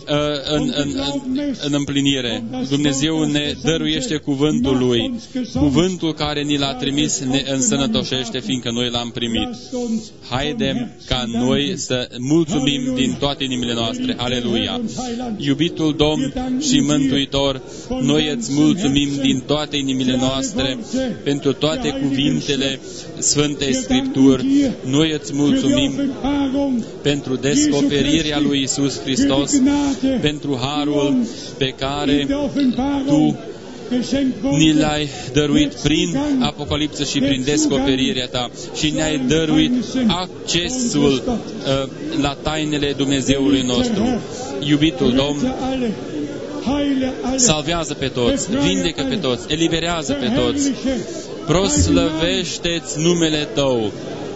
în împlinire. Dumnezeu ne dăruiește cuvântul Lui. Cuvântul care ni l-a trimis ne însănătoșește, fiindcă noi l-am primit. Haidem ca noi să mulțumim din toate inimile noastre. Aleluia! Iubitul Domn și Mântuitor, noi îți mulțumim din toate inimile noastre pentru toate cuvintele Sfântei Scripturi. Noi îți mulțumim pentru descoperirea lui Iisus Hristos, pentru harul pe care Tu ni l-ai dăruit prin Apocalipsă și prin descoperirea Ta și ne-ai dăruit accesul la tainele Dumnezeului nostru. Iubitul Domn, salvează pe toți, vindecă pe toți, eliberează pe toți, proslăvește-ți numele Tău,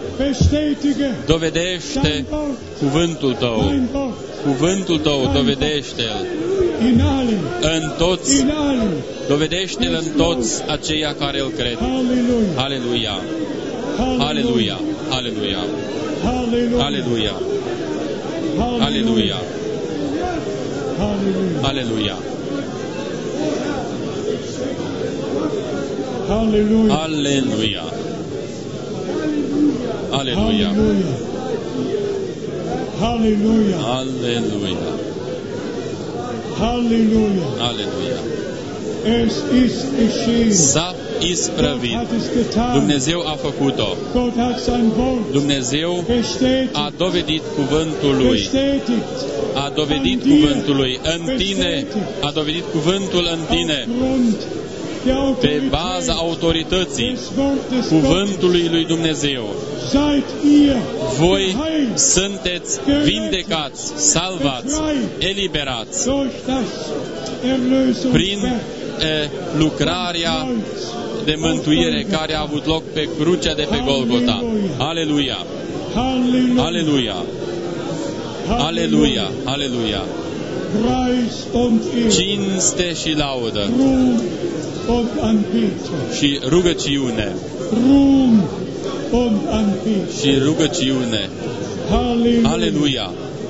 dovedește cuvântul Tău, cuvântul Tău, dovedește-l în toți, dovedește-l în toți aceia care îl cred. Aleluia! Aleluia! Aleluia! Aleluia! Aleluia! Aleluia! Aleluia! Aleluia! Aleluia! Aleluia! Aleluia! Aleluia! Es ist geschehen. S-a isprăvit. Dumnezeu a făcut-o. Dumnezeu a dovedit cuvântul Lui. A dovedit cuvântul Lui în tine. A dovedit cuvântul în tine. Pe baza autorității cuvântului lui Dumnezeu. Voi sunteți vindecați, salvați, eliberați prin lucrarea de mântuire care a avut loc pe crucea de pe Golgota. Aleluia! Aleluia! Aleluia! Aleluia! Cinste și laudă și rugăciune și rugăciune. Aleluia!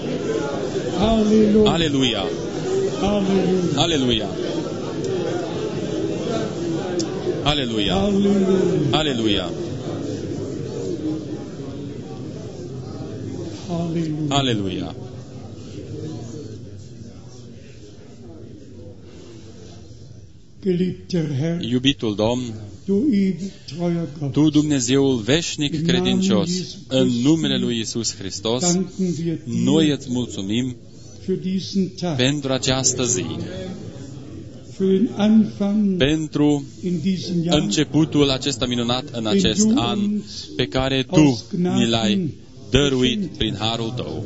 Aleluia! Aleluia! Aleluia! Aleluia! Aleluia! Iubitul Domn, Tu, Dumnezeul veșnic credincios, în numele lui Iisus Hristos, noi îți mulțumim pentru această zi, pentru începutul acesta minunat în acest an pe care Tu ni l-ai dăruit prin harul Tău.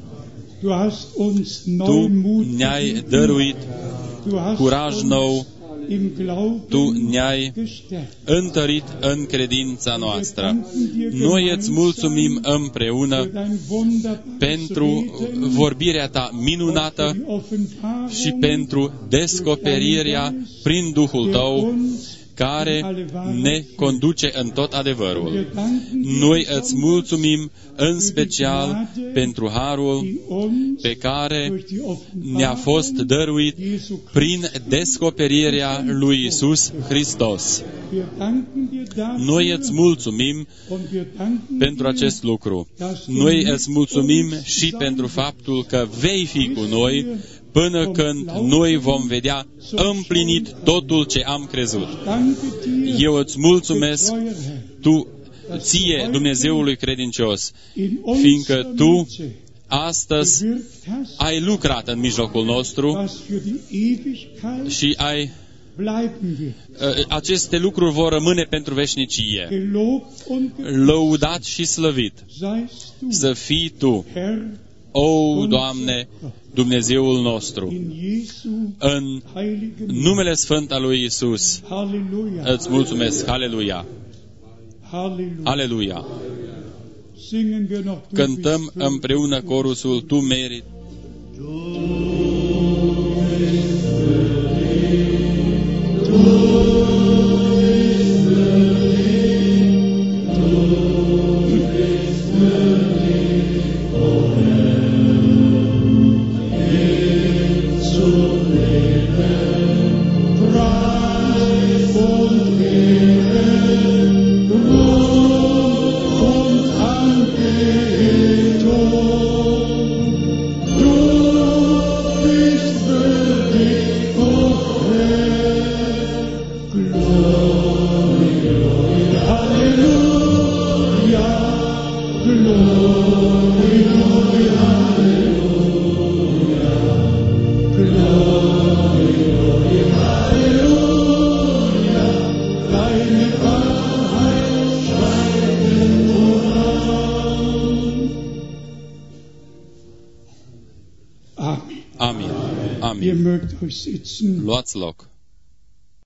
Tu ne-ai dăruit curaj nou, Tu ne-ai întărit în credința noastră. Noi îți mulțumim împreună pentru vorbirea Ta minunată și pentru descoperirea prin Duhul Tău care ne conduce în tot adevărul. Noi îți mulțumim în special pentru harul pe care ne-a fost dăruit prin descoperirea lui Iisus Hristos. Noi îți mulțumim pentru acest lucru. Noi îți mulțumim și pentru faptul că vei fi cu noi până când noi vom vedea împlinit totul ce am crezut. Eu îți mulțumesc Ție, Dumnezeului credincios, fiindcă Tu astăzi ai lucrat în mijlocul nostru și aceste lucruri vor rămâne pentru veșnicie. Lăudat și slăvit să fii Tu, o, Doamne, Dumnezeul nostru, în numele Sfânt al lui Iisus. Îți mulțumesc. Aleluia! Aleluia! Cântăm împreună corusul Tu meriți. Amin. Amin. Ihr mögt euch sitzen. Luați loc.